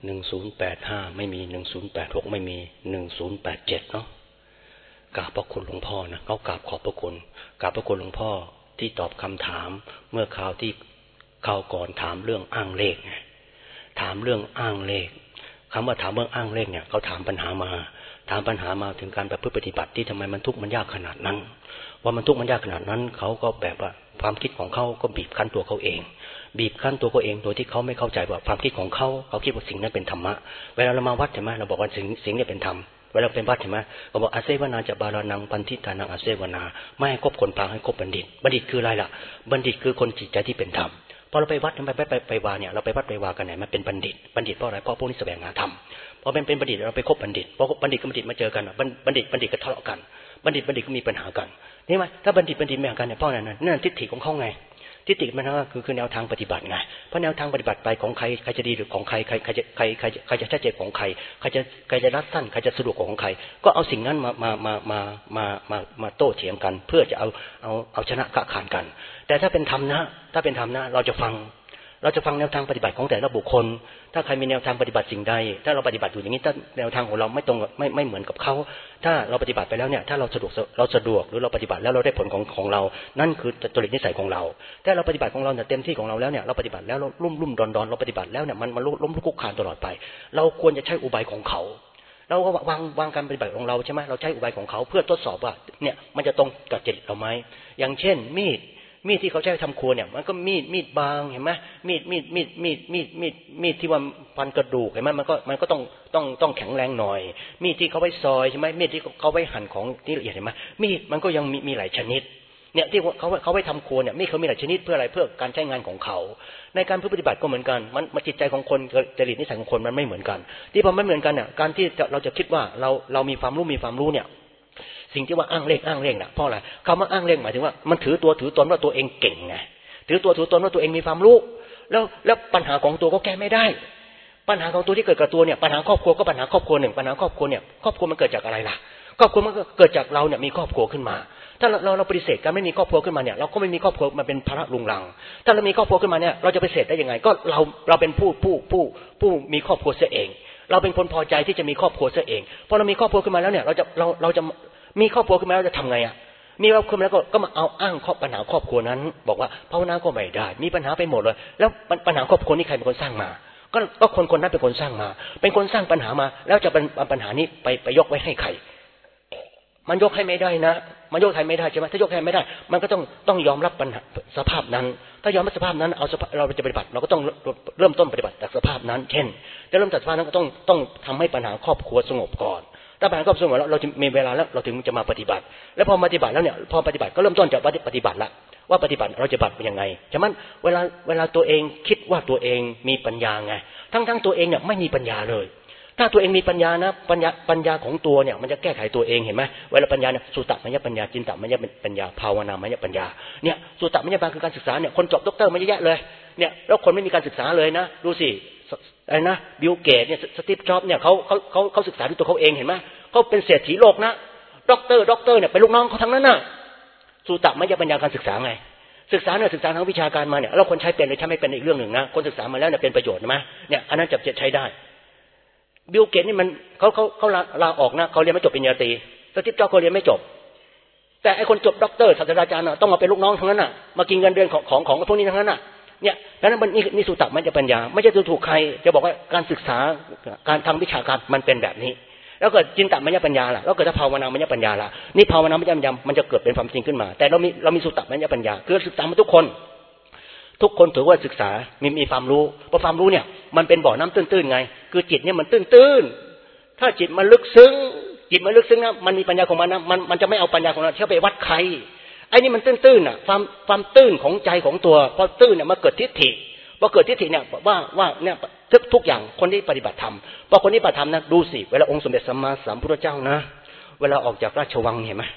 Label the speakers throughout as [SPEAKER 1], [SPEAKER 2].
[SPEAKER 1] 1085ไม่มี1086ไม่มี1087เนาะกราบพระคุณหลวงพ่อนะเขากราบขอบพระคุณกราบพระคุณหลวงพ่อที่ตอบคำถามเมื่อคราวก่อนถามเรื่องอ้างเลขไงถามเรื่องอ้างเลขคำว่าถามเรื่องอ้างเลขเนี่ยเขาถามปัญหามาถึงการประพฤติปฏิบัติที่ทำไมมันทุกข์มันยากขนาดนั้นว่ามันทุกข์มันยากขนาดนั้นเขาก็แบบว่าความคิดของเขาก็บีบคั้นตัวเขาเองโดยที่เขาไม่เข้าใจว่าความคิดของเขาคิดว่าสิ่งนั้นเป็นธรรมะเวลาเรามาวัดใช่ไหมเราบอกว่าสิ่งนี้เป็นธรรมเวลาเป็นวัดใช่ไหมเราบอกอาเซวนาจะบาลานังปันทิตานังอาเซวนาไม่ให้คบคนพาลให้คบบัณฑิตคืออะไรล่ะบัณฑิตคือคนจิตใจที่เป็นธรรมพอเราไปวัดไปวาเนี่ยเราไปวัดไปวากันไหนมันเป็นบัณฑิตเพราะอะไรเพราะพวกนี้แสวงหาธรรมพอเป็นบัณฑิตเราไปคบบัณฑิตพอบัณฑิตกับบัณฑิตมาเจอกันบัณฑิตก็ทะเลาะกันบัณฑิตก็มีปัญหากันนี่ไหมถ้าบัณฑิตไม่หากันเนี่ยเพราะนั่นทิฏฐิของเขาไงทิฏฐิมันก็คือแนวทางปฏิบัติไงเพราะแนวทางปฏิบัติไปของใครจะดีหรือของใครจะชัดเจนของใครจะรัดสั้นใครจะสะดวกของใครก็เอาสิ่งนั้นมาโต้เถียงกันเพื่อจะเอาชนะกะขานกันแต่ถ้าเป็นธรรมนะเราจะฟังแนวทางปฏิบัติของแต่ละบุคคลถ้าใครมีแนวทางปฏิบัติสิ่งใดถ้าเราปฏิบัติอยู่อย่างนี้ถ้าแนวทางของเราไม่ตรงไม่เหมือนกับเขาถ้าเราปฏิบัติไปแล้วเนี่ยถ้าเราสะดวกหรือเราปฏิบัติแล้วเราได้ผลของเรานั่นคือจริตนิสัยของเราถ้าเราปฏิบัติของเราเนี่ยเต็มที่ของเราแล้วเนี่ยเราปฏิบัติแล้วเราลุ่มดอนเราปฏิบัติแล้วเนี่ยมันล้มลุกคลุกคลานตลอดไปเราควรจะใช้อุบายของเขาเราก็วางการปฏิบัติของเราใช่ไหมเราใช้อุบายของเขาเพื่อทดสอบว่าเนี่ยมันจะตรงกับจริตเราไหมอย่างเช่นมีดที่เขาใช้ทำครัวเนี่ยมันก็มีดบางเห็นไหมมีดที่ว่าฟันกระดูกเห็นไหมมันก็ต้องแข็งแรงหน่อยมีดที่เขาไว้ซอยใช่ไหมมีดที่เขาไว้หั่นของที่ละเอียดเห็นไหมมีดมันก็ยังมีหลายชนิดเนี่ยที่เขาไว้ทำครัวเนี่ยมีดเขามีหลายชนิดเพื่ออะไรเพื่อการใช้งานของเขาในการปฏิบัติก็เหมือนกันมันจิตใจของคนจริตนิสัยของคนมันไม่เหมือนกันที่พอไม่เหมือนกันเนี่ยการที่เราจะคิดว่าเรามีความรู้เนี่ยสิ่งที่ว่าอ้างเลขน่ะเพราะอะไรคำว่าอ้างเลขหมายถึงว่ามันถือตนว่าตัวเองเก่งไงถือตนว่าตัวเองมีความรู้แล้วปัญหาของตัวก็แก้ไม่ได้ปัญหาของตัวที่เกิดกับตัวเนี่ยปัญหาครอบครัวก็ปัญหาครอบครัวหนึ่งปัญหาครอบครัวเนี่ยครอบครัวมันเกิดจากอะไรล่ะครอบครัวมันก็เกิดจากเราเนี่ยมีครอบครัวขึ้นมาถ้าเราปฏิเสธการไม่มีครอบครัวขึ้นมาเนี่ยเราก็ไม่มีครอบครัวมาเป็นภาระลุงลังถ้าเรามีครอบครัวขึ้นมาเนี่ยเราจะปฏิเสธได้ยังไงก็เราเป็นผู้มีครอบครัวเสียเองเราเป็นคนพอใจที่จะมีครอบครัวเสียเองพอเรามีครอบครัวขึ้นมาแล้วเนี่ยเราจะมีครอบครัวขึ้นมาแล้วจะทำไงอ่ะมีครอบครัวแล้วก็มาเอาอ้างปัญหาครอบครัวนั้นบอกว่าภาวนาก็ไม่ได้มีปัญหาไปหมดเลยแล้วปัญหาครอบครัวนี้ใครเป็นคนสร้างมาก็คนนั้นเป็นคนสร้างมาเป็นคนสร้างปัญหามาแล้วจะเป็นปัญหานี้ไปยกไว้ให้ใครมันยกให้ไม่ได้นะมันยกให้ไม่ได้ใช่ไหมถ้ายกให้ไม่ได้มันก็ต้องยอมรับปัญหาสภาพนั้นถ้ายอมรับสภาพนั้นเราจะปฏิบัติเราก็ต้องเริ่มต้นปฏิบัติจากสภาพนั้นเช่นจะเริ่มจากสภาพนั้นก็ต้องทำให้ปัญหาครอบครัวสงบก่อนถ้าปัญหาครอบครัวสงบแล้วเราจะมีเวลาแล้วเราถึงจะมาปฏิบัติแล้วพอปฏิบัติแล้วเนี่ยพอปฏิบัติก็เริ่มต้นจากปฏิบัติละว่าปฏิบัติเราจะปฏิบัติเป็นยังไงฉะนั้นเวลาตัวเองคิดว่าตัวเองมีปัญญาไงทั้งตัวเองเนี่ยไม่มีปัญญาเลยถ้าตัวเองมีปัญญานะปัญญาของตัวเนี่ยมันจะแก้ไขตัวเองเห็นไหมเวลาปัญญาเนี่ยสุตตมยปัญญาจินตมยปัญญาภาวนามยปัญญาเนี่ยสุตตมยปัญญาคือการศึกษาเนี่ยคนจบด็อกเตอร์มาเยอะแยะเลยเนี่ยแล้วคนไม่มีการศึกษาเลยนะดูสิอะไรนะบิลเกตเนี่ยสตีฟจ็อบส์เนี่ยเขาศึกษาด้วยตัวเขาเองเห็นไหมเขาเป็นเศรษฐีโลกนะด็อกเตอร์เนี่ยเป็นลูกน้องเขาทั้งนั้นน่ะสุตตมยปัญญาการศึกษาไงศึกษาทางวิชาการมาเนี่ยแล้วคนใช้เป็นหรือใช้ไม่เป็นอีกเรื่องหนึ่งนะคนศึกษามาแล้วเนี่ยเป็นประโยชน์ไหมเนี่ยอันนั้นจะใช้ได้บิลเกตนี่มันเขาลาออกนะเขาเรียนไม่จบปริญญาตรีสตีฟจ็อบส์เขาเรียนไม่จบแต่ไอ้คนจบด็อกเตอร์ศาสตราจารย์ต้องมาเป็นลูกน้องทั้งนั้นน่ะมากินเงินเดือนของพวกนี้ทั้งนั้นน่ะเนี่ยดังนั้นนี่สุตตมยปัญญาไม่ใช่ถูกใครจะบอกว่าการศึกษาการทางวิชาการมันเป็นแบบนี้แล้วเกิดจินตมยปัญญาล่ะแล้วเกิดถ้าภาวนามยปัญญาล่ะนี่ภาวนามยปัญญามันจะเกิดเป็นความจริงขึ้นมาแต่เรามีสุตตมยปัญญาคือศึกษามาทุกคนถือว่าศึกษามีความรู้เพราะความรู้เนี่ยมันเป็นบ่อน้ำตื้นๆไงคือจิตเนี่ยมันตื้นๆถ้าจิตมันลึกซึ้งนะมันมีปัญญาของมันนะมันจะไม่เอาปัญญาของเราเที่ยวไปวัดใครไอ้นี่มันตื้นๆอ่ะความตื้นของใจของตัวพอตื้นเนี่ยมาเกิดทิฏฐิพอเกิดทิฏฐิเนี่ยว่าเนี่ยทุกอย่างคนที่ปฏิบัติธรรมพอคนที่ปฏิบัติธรรมนะดูสิเวลาองค์สมเด็จสัมมาสัมพุทธเจ้านะเวลาออกจากราชวังเห็นไหม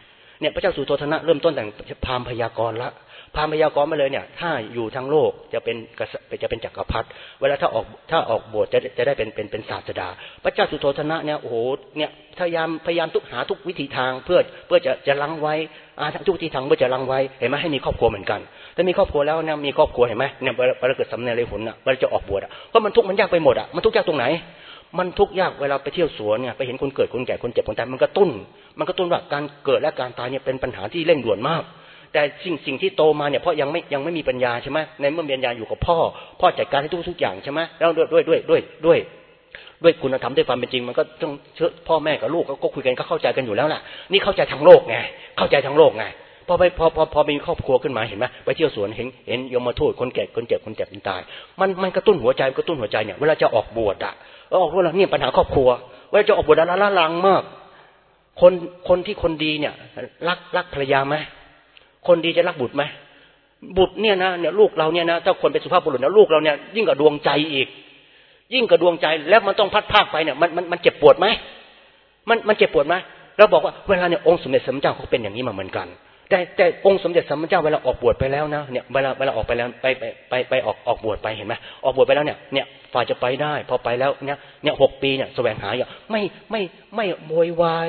[SPEAKER 1] เนี่ยพระเจ้าสุโธทนะเริ่มต้นแต่งพราหมณ์พยากรณ์ละพราหมณ์พยากรณ์มาเลยเนี่ยถ้าอยู่ทั้งโลกจะเป็นจักรพรรดิเวลาถ้าออกบวชจะได้เป็นศาสดาพระเจ้าสุโธทนะเนี่ยโอ้โหเนี่ยพยายามหาทุกวิธีทางเพื่อจะลังไว้ทุกวิธีทางเพื่อจะลังไว้เห็นไหมให้มีครอบครัวเหมือนกันถ้ามีครอบครัวแล้วเนี่ยมีครอบครัวเห็นไหมเนี่ยเวลาเกิดสำเร็จเลยผลอ่ะเวลาจะออกบวชอ่ะก็มันทุกข์มันยากไปหมดอ่ะมันทุกข์ยากตรงไหนมันทุกข์ยากเวลาไปเที่ยวสวนเนี่ยไปเห็นคนเกิดคนแก่คนเจ็บคนตายมันกระตุ้นว่าการเกิดและการตายเนี่ยเป็นปัญหาที่เร่งด่วนมากแต่สิ่งที่โตมาเนี่ยเพราะยังไม่มีปัญญาใช่ไหมในเมื่อมีปัญญาอยู่กับพ่อจัดการให้ทุกอย่างใช่ไหมแล้วด้วยคุณธรรมด้วยความเป็นจริงมันก็ต้องพ่อแม่กับลูกก็คุยกันก็เข้าใจกันอยู่แล้วล่ะนี่เข้าใจทางโลกไงเข้าใจทางโลกไงพอมีครอบครัวขึ้นมาเห็นไหมไปเที่ยวสวนเห็นยมทูตคนแก่คนเจ็บคนตายมันกระตุ้นหัวใจเนี่ยเวลาจะออกบวชอ่ะออกบวชเนี่ยปัญหาครอบครัวเวลาจะออกบวชละลังมากคนที่คนดีเนี่ยรักภรรยาไหมคนดีจะรักบุตรไหมบุตรเนี่ยนะเนี่ยลูกเราเนี่ยนะถ้าคนเป็นสุภาพบุรุษนะลูกเราเนี่ยยิ่งกว่าดวงใจอีกยิ่งกว่าดวงใจแล้วมันต้องพัดพากไปเนี่ยมันเจ็บปวดไหมมันเจ็บปวดไหมเราบอกว่าเวลาเนี่ยองค์สมเด็จสัมมาสัมพุทธเจ้าเขาเป็นอย่างนี้มาเหมือนกันแต่องค์สมเด็จสัมมาสัมพุทธเจ้าเวลาออกบวชไปแล้วนะเนี่ยเวลาออกไปแล้วไปออกบวชไปเห็นไหมออกบวชไปแล้วเนี่ยฝ่ายจะไปได้พอไปแล้วเนี่ย6 ปีเนี่ยแสวงหาอย่างไม่โวยวาย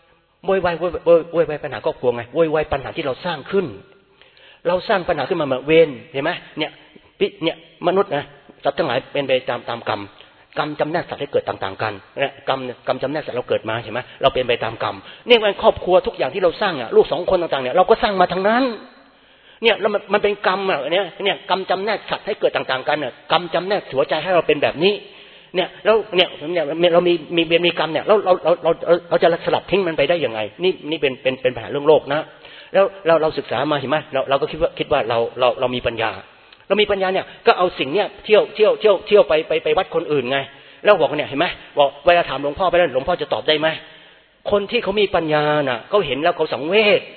[SPEAKER 1] ปัญหาครอบครัวไงโวยวายปัญหาที่เราสร้างขึ้นเราสร้างปัญหาขึ้นมาเหมือนเวรเห็นไหมเนี่ยมนุษย์นะสัตว์ทั้งหลายเป็นไปตามกรรมจำแนกสัตว์ให้เกิดต่างๆกันเนี่ยกรรมจำแนกสัตว์เราเกิดมาเห็นไหมเราเป็นไปตามกรรมเนี่ยมันครอบครัวทุกอย่างที่เราสร้างอ่ะลูก2 คนต่างๆเนี่ยเราก็สร้างมาทั้งนั้นเนี่ยแล้วมันเป็นกรรมอ่ะเนี่ยกรรมจำแนกสัตว์ให้เกิดต่างๆกันเนี่ยกรรมจำแนกหัวใจให้เราเป็นแบบนี้เนี่ยแล้วเนี่ยเรามีกรรมเนี่ยเราจะสลัดทิ้งมันไปได้ยังไงนี่เป็นปัญหาเรื่องโลกนะแล้วเราศึกษามาเห็นไหมเราก็คิดว่าเรามีปัญญาเนี่ยก็เอาสิ่งเนี่ยเที่ยวไปวัดคนอื่นไงแล้วบอกเนี่ยเห็นไหมบอกเวลาถามหลวงพ่อไปแล้วหลวงพ่อจะตอบได้ไหมคนที่เขามีปัญญาน่ะเขาเห็นแล้วเขาสังเวช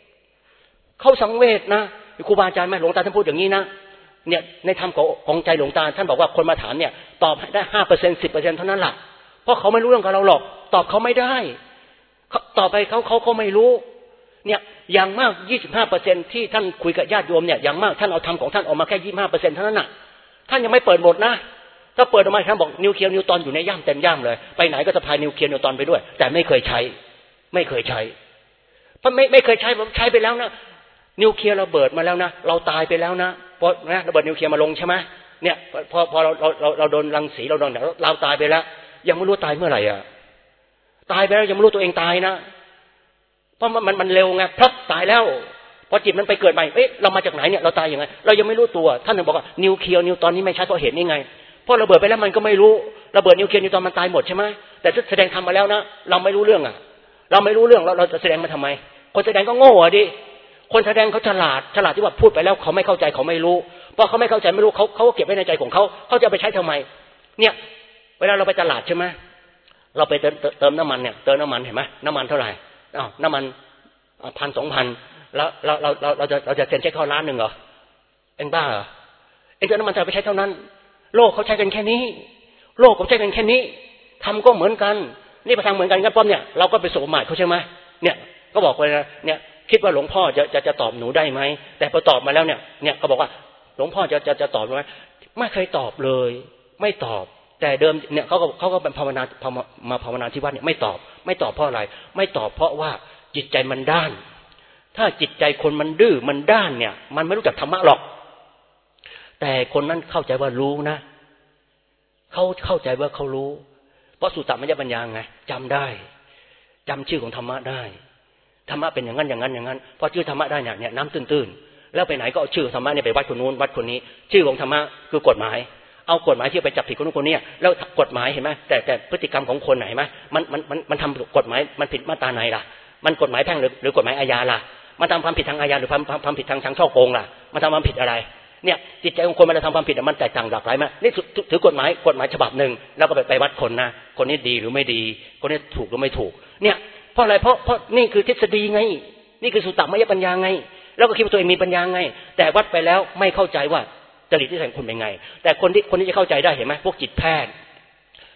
[SPEAKER 1] นะครูบาอาจารย์ไหมหลวงตาท่านพูดอย่างนี้นะเนี่ยในธรรมของใจหลวงตาท่านบอกว่าคนมาถามเนี่ยตอบได้ 5% 10% เท่านั้นแหละเพราะเขาไม่รู้เรื่องกับเราหรอกตอบเขาไม่ได้ต่อไปเขาไม่รู้เนี่ยอย่างมาก 25% ที่ท่านคุยกับญาติโยมเนี่ยอย่างมากท่านเอาธรรมของท่านออกมาแค่ 25% เท่านั้นน่ะท่านยังไม่เปิดหมดนะถ้าเปิดออกมาท่านบอกนิวเคลียร์นิวตรอนอยู่ในย่ามเต็มย่ามเลยไปไหนก็สะพายนิวเคลียร์นิวตรอนไปด้วยแต่ไม่เคยใช้เพราะไม่เคยใช้ผมใช้ไปแล้วนะนิวเคลียร์ระเบิดมาแล้วนะเราตายไปแล้วนะเพราะนะระเบิดนิวเคลียร์มาลงใช่ไหมเนี่ยพอเราโดนรังสีเราโดนเราตายไปแล้วยังไม่รู้ตายเมื่อไหร่อ่ะตายไปแล้วยังไม่รู้ตัวเองตายนะเพราะมันเร็วไงพลับตายแล้วพอจิตมันไปเกิดใหม่เรามาจากไหนเนี่ยเราตายยังไงเรายังไม่รู้ตัวท่านถึงบอกว่านิวเคลียร์นิวตรอนนี้ไม่ใช่เพราะเหตุนี้ไงเพราะระเบิดไปแล้วมันก็ไม่รู้ระเบิดนิวเคลียร์นิวตรอนมันตายหมดใช่ไหมแต่แสดงทำมาแล้วนะเราไม่รู้เรื่องอ่ะเราไม่รู้เรื่องเราจะแสดงมาทำไมคนแสดงก็โง่อ่ะดิคนแสดงเขาฉลาดที่ว่าพูดไปแล้วเขาไม่เข้าใจเขาไม่รู้เพราะเขาไม่เข้าใจไม่รู้เขาก็เก็บไว้ในใจของเขาจะไปใช้ทำไมเนี่ยเวลาเราไปตลาดใช่ไหมเราไปเติมน้ำมันเนี่ยเติมน้ำมันเห็นไหมน้ำมันเท่าไหร่น้ำมัน1,000-2,000แล้วเราจะเซ็นเช็คเข้าร้านหนึ่งเหรอเอ็งบ้าเหรอเอ็งจะน้ำมันจะไปใช้เท่านั้นโลกเขาใช้กันแค่นี้โลกเขาใช้กันแค่นี้ทำก็เหมือนกันนี่ประทางเหมือนกันกันป้อมเนี่ยเราก็ไปสบหมายเขาใช่ไหมเนี่ยก็บอกเลยนะเนี่ยคิดว่าหลวงพ่อจะตอบหนูได้ไหมแต่พอตอบมาแล้วเนี่ยก็บอกว่าหลวงพ่อจะตอบไหมไม่เคยตอบเลยไม่ตอบแต่เดิมเนี่ยเขาก็เป็นภาวนาที่วัดเนี่ยไม่ตอบเพราะอะไรไม่ตอบเพราะว่าจิตใจมันด้านถ้าจิตใจคนมันดื้อมันด้านเนี่ยมันไม่รู้จักธรรมะหรอกแต่คนนั้นเข้าใจว่ารู้นะเขาเข้าใจว่าเขารู้เพราะสุตตมยปัญญาไงจำได้จำชื่อของธรรมะได้ธรรมะเป็นอย่างนั้นพอชื่อธรรมะได้เนี่ยน้ำตื้นๆแล้วไปไหนก็เอาชื่อธรรมะเนี่ยไปวัดคนนู้นวัดคนนี้ชื่อของธรรมะคือกฎหมายเอากฎหมายที่ไปจับผิดคนนู้นคนนี้แล้วกฎหมายเห็นไหมแต่พฤติกรรมของคนไหนไหมมันทำกฎหมายมันผิดมาตราไหนล่ะมันกฎหมายแพ่งหรือกฎหมายอาญาล่ะมันทำความผิดทางอาญาหรือความผิดทางช่อโกงล่ะมันทำความผิดอะไรเนี่ยจิตใจของคนมันจะทำความผิดมันแตกต่างหลากหลายมากนี่ถือกฎหมายฉบับหนึ่งแล้วก็ไปวัดคนนะคนนี้ดีหรือไม่ดีคนนี้ถูกหรือไม่ถูกเนี่ยเพราะอะไรเพราะนี่คือทฤษฎีไงนี่คือสุตตมยปัญญาไงแล้วก็คิดว่าตัวเองมีปัญญาไงแต่วัดไปแล้วไม่เข้าใจว่าจริตนิสัยของคนเป็นไงแต่คนที่จะเข้าใจได้เห็นไหมพวกจิตแพทย์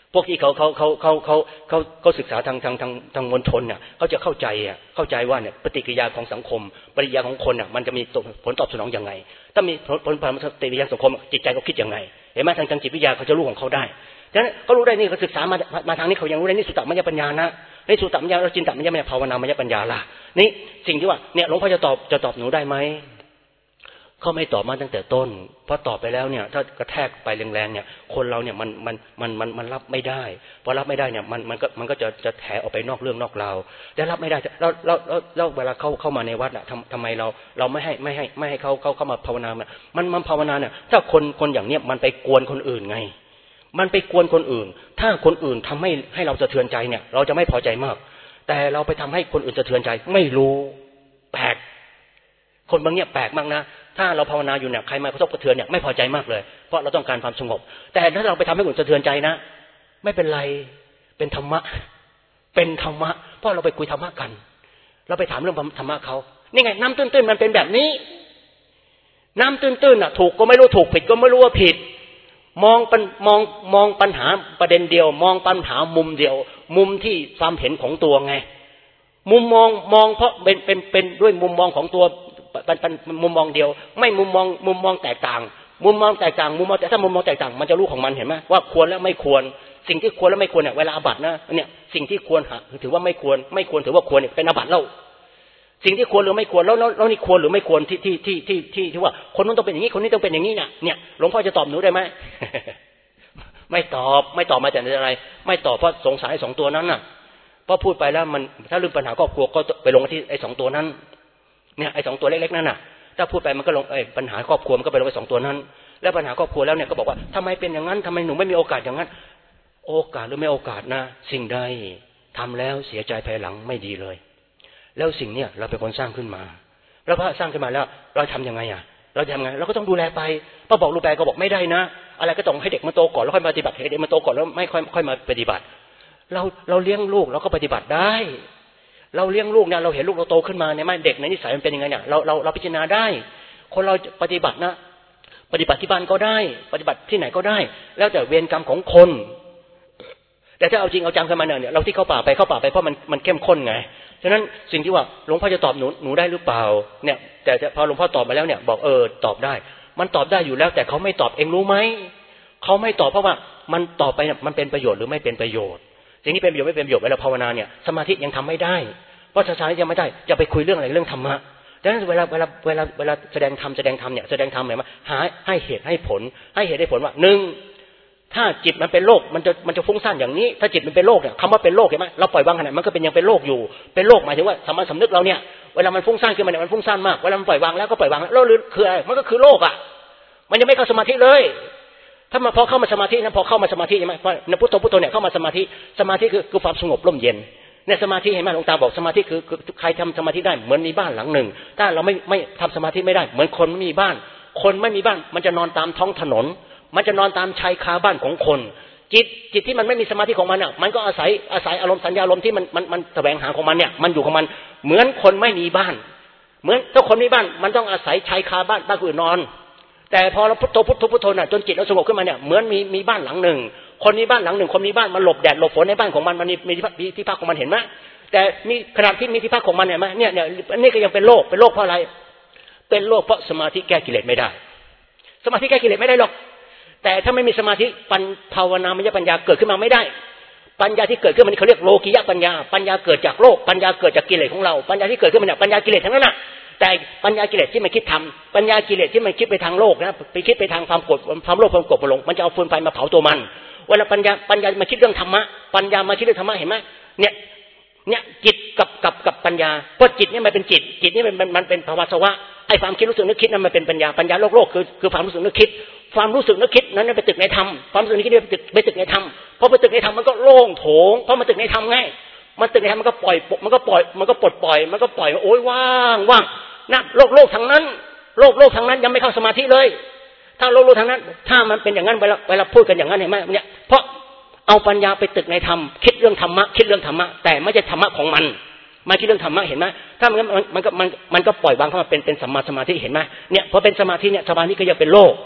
[SPEAKER 1] พวกที่เขาศึกษาทางมณฑลเนี่ยเขาจะเข้าใจว่าเนี่ยปฏิกิริยาของสังคมปฏิกิริยาของคนเนี่ยมันจะมีผลตอบสนองยังไงถ้ามีผลปฏิกิริยาสังคมจิตใจเขาคิดยังไงเห็นไหมทางจิตวิทยาเขาจะรู้ของเขาได้ฉะนั้นเขารู้ได้นี่เขาศึกษามาทางนี้เขายังรู้ได้นี่สุตตมัญญปัญญานะในสุตตมัญญาแล้วจินตมัญญภาวนามัญญปัญญาล่ะนี่สิ่งที่ว่าเนี่ยหลวงพ่อจะตอบหนูได้ไหมเขาไม่ตอบมาตั้งแต่ต้นเพราะตอบไปแล้วเนี่ยถ้ากระแทกไปแรงๆเนี่ยคนเราเนี่ยมันรับไม่ได้พอรับไม่ได้เนี่ยมันก็จะแถออกไปนอกเรื่องนอกราวแต่รับไม่ได้แล้วเวลาเข้ามาในวัดอ่ะทำไมเราไม่ให้เขามาภาวนามันภาวนาเนี่ยถ้าคนอย่างเนี้ยมันไปกวนคนอื่นไงมันไปกวนคนอื่นถ้าคนอื่นทำให้เราสะเทือนใจเนี่ยเราจะไม่พอใจมากแต่เราไปทำให้คนอื่นสะเทือนใจไม่รู้แปลกคนบางเนี่ยแปลกมากนะถ้าเราภาวนาอยู่เนี่ยใครมากระทบกระเทือนเนี่ยไม่พอใจมากเลยเพราะเราต้องการความสงบแต่ถ้าเราไปทำให้คนสะเทือนใจนะไม่เป็นไรเป็นธรรมะเพราะเราไปคุยธรรมะกันเราไปถามเรื่องธรรมะเขานี่ไงน้ำตื้นๆมันเป็นแบบนี้น้ำตื้นๆอ่ะถูกก็ไม่รู้ถูกผิดก็ไม่รู้ว่าผิดมองปัญหาประเด็นเดียวมองปัญหามุมเดียวมุมที่ความเห็นของตัวไงมุมมองเพราะเป็นด้วยมุมมองของตัวมุมมองเดียวไม่มุมมองแตกต่างมุมมองแตกต่างแต่ถ้ามุมมองแตกต่างมันจะรู้ของมันเห็นไหมว่าควรและไม่ควรสิ่งที่ควรและไม่ควรเนี่ยเวลาอาบัตินะเนี่ยสิ่งที่ควรถือว่าไม่ควรถือว่าควรเนี่ยเป็นอาบัติแล้วสิ่งที่ควรหรือไม่ควรแล้วนี่ควรหรือไม่ควรที่ว่าคนนู้นต้องเป็นอย่างนี้คนนี้ต้องเป็นอย่างนี้เนี่ยหลวงพ่อจะตอบหนูได้ไหม ไม่ตอบมาจากอะไรไม่ตอบเพราะสงสัยสองตัวนั้นน่ะเพราะพูดไปแล้วมันถ้าลืมปัญหาครอบครัวก็ไปลงที่ไอ้สองตัวนั้นเนี่ยไอ้สองตัวเล็กๆนั่นน่ะถ้าพูดไปมันก็ลงปัญหาครอบครัวมันก็ไปลงไอ้สองตัวนั้นแล้วปัญหาครอบครัวแล้วเนี่ยก็บอกว่าทำไมเป็นอย่างนั้นทำไมหนูไม่มีโอกาสอย่างนั้นโอกาสหรือไม่โอกาสนะสิ่งใดทำแล้วเสียใจภายหลังไม่ดีเลยแล้วสิ่งเนี่ยเราเป็นคนสร้างขึ้นมาแล้วพระสร้างขึ้นมาแล้วเราทำยังไงเราทำไงเราก็ต้องดูแลไปพอบอกดูแลก็บอกไม่ได้นะอะไรก็ต้องให้เด็กมาโตก่อนแล้วค่อยมาปฏิบัติให้เด็กมาโตก่อนแล้วไม่ค่อยมาปฏิบัติเราเลี้ยงลูกเราก็ปฏิบัติได้เราเลี้ยงลูกเนี่ยเราเห็นลูกเราโตขึ้นมาเนี่ยมันเด็กในนิสัยมันเป็นยังไงเนี่ยเราพิจารณาได้คนเราปฏิบัตินะปฏิบัติที่บ้านก็ได้ปฏิบัติที่ไหนก็ได้แล้วแต่เวรกรรมของคนแต่ถ้าเอาจริงเอาจังขึ้นมาเนี่ยเราที่เข้าป่าไปเพราะมันเข้มข้นไงฉะนั้นสิ่งที่ว่าหลวงพ่อจะตอบหนูได้หรือเปล่าเนี่ยแต่พอหลวงพ่อตอบมาแล้วเนี่ยบอกตอบได้มันตอบได้อยู่แล้วแต่เขาไม่ตอบเองรู้ไหมเขาไม่ตอบเพราะว่ามันตอบไปเนี่ยมันเป็นประโยชน์หรือไม่เป็นประโยชน์สิ่งที่เป็นประโยชน์ไม่เป็นประโยชน์เวลาภาวนาเนี่ยสมาธิยังทำไม่ได้เพราะสมาธิยังไม่ได้จะไปคุยเรื่องอะไรเรื่องธรรมะดังนั้นเวลาแสดงธรรมเนี่ยแสดงธรรมหมายว่าให้เหตุให้ผลว่าหนึ่งถ้าจิตมันเป็นโรคมันจะฟุ้งซ่านอย่างนี้ถ้าจิตมันเป็นโรคเนี่ยคำว่าเป็นโรคเห็นไหมเราปล่อยวางขนาดมันก็เป็นยังเป็นโรคอยู่เป็นโรคหมายถึงว่าสามัญสำนึกเราเนี่ยเวลามันฟุ้งซ่านขึ้นมาเนี่ยมันฟุ้งซ่านมากเวลามันปล่อยวางแล้วก็ปล่อยวางแล้วคืออะไรมันก็คือโรคมันยังไม่เข้าสมาธิเลยถ้ามาพอเข้ามาสมาธินะพอเข้ามาสมาธิใช่ไหมเพราะในพุทโธเนี่ยเข้ามาสมาธิคือความสงบร่มเย็นในสมาธิเห็นไหมหลวงตาบอกสมาธิคือใครทำสมาธิได้เหมือนมีบ้านหลังหนึ่งถ้าเราไม่ทำสมาธิไม่ได้เหมือนคนไม่มีบ้านคนไม่มีบ้านมันจะนอนตามท้องถนนมันจะนอนตามชายคาบ้านของคนจิตที่มันไม่มีสมาธิของมันมันก็อาศัยอารมณ์สัญญาอารมณ์ที่มันแสวงหาของมันเนี่ยมันอยู่ของมันเหมือนคนไม่มีบ้านเหมือนถ้าคนมีบ้านมันต้องอาศัยชายคาบ้านคนอื่นนอนแต่พอเราพุทโธน่ะจนจิตเราสงบขึ้นมาเนี่ยเหมือนมีบ้านหลังหนึ่งคนมีบ้านหลังหนึ่งคนมีบ้านมันหลบแดดหลบฝนในบ้านของมันมีที่พักของมันเห็นไหมแต่มีขนาดที่มีที่พักของมันเห็นไหมเนี่ยนี่ก็ยังเป็นโรคเพราะอะไรเป็นโรคเพราะสมาธิแก้กิเลสไม่ได้สมาธิแก้กิเลสไม่ได้หรอกแต่ถ้าไม่มีสมาธิภาวนามัญญปัญญาเกิดขึ้นมาไม่ได้ปัญญาที่เกิดขึ้นมันเขาเรียกโลกิยะปัญญาเกิดจากโลกปัญญาเกิดจากกิเลสของเราปัญญาที่เกิดขึ้นมันเนี่ยปัญญากิเลสทั้งนั้นน่ะแต่ปัญญากิเลสที่มันคิดทำปัญญากิเลสที่มันคิดไปทางโลกนะไปคิดไปทางความโกรธความโลภความโกรธหลงมันจะเอาฟืนไฟมาเผาตัวมันเวลาปัญญามาคิดเรื่องธรรมะปัญญามาคิดเรื่องธรรมะเห็นไหมเนี่ยจิตกับปัญญาเพราะจิตนี่มันเป็นจิตนี่มันเป็นภาวะสวะไอ้ความคิดรู้สึกนึกคิดนั้นมันเป็นปัญญาโลกคือความรู้สึกนึกคิดความรู้สึกนึกคิดนั้นไปตึกในธรรมความรู้สึกนึกคิดไปตึกในธรรมพอไปตึกในธรรมมันก็โล่งโถงเพราะมันตึกในธรรมไงมันตึกในธรรมมันก็ปล่อยมันก็ปลดปล่อยโอ้ยว่างนะโลกทั้งนั้นโลกทั้งนั้นยังไม่เข้าสมาธิเลยถ้าโลกทั้งนั้นถ้ามันเป็นอย่างนั้นเวลาพูดกันอย่างนั้นเห็นไหมเนี่ยเพราะเอาปัญญาไปตึกในธรรมคิดเรื่องธรรมะแต่ไม่ใช่ธรรมะของมันมาคิดเรื่องธรรมะเห็นไหมถ้ามันก็ปล่อยวางเข้ามาเป็นสัมมาสมาธิเห็นไหมเนี่ยพอเป็นสมาธิเนี่ยสมาธิก็ยังเป็นโลก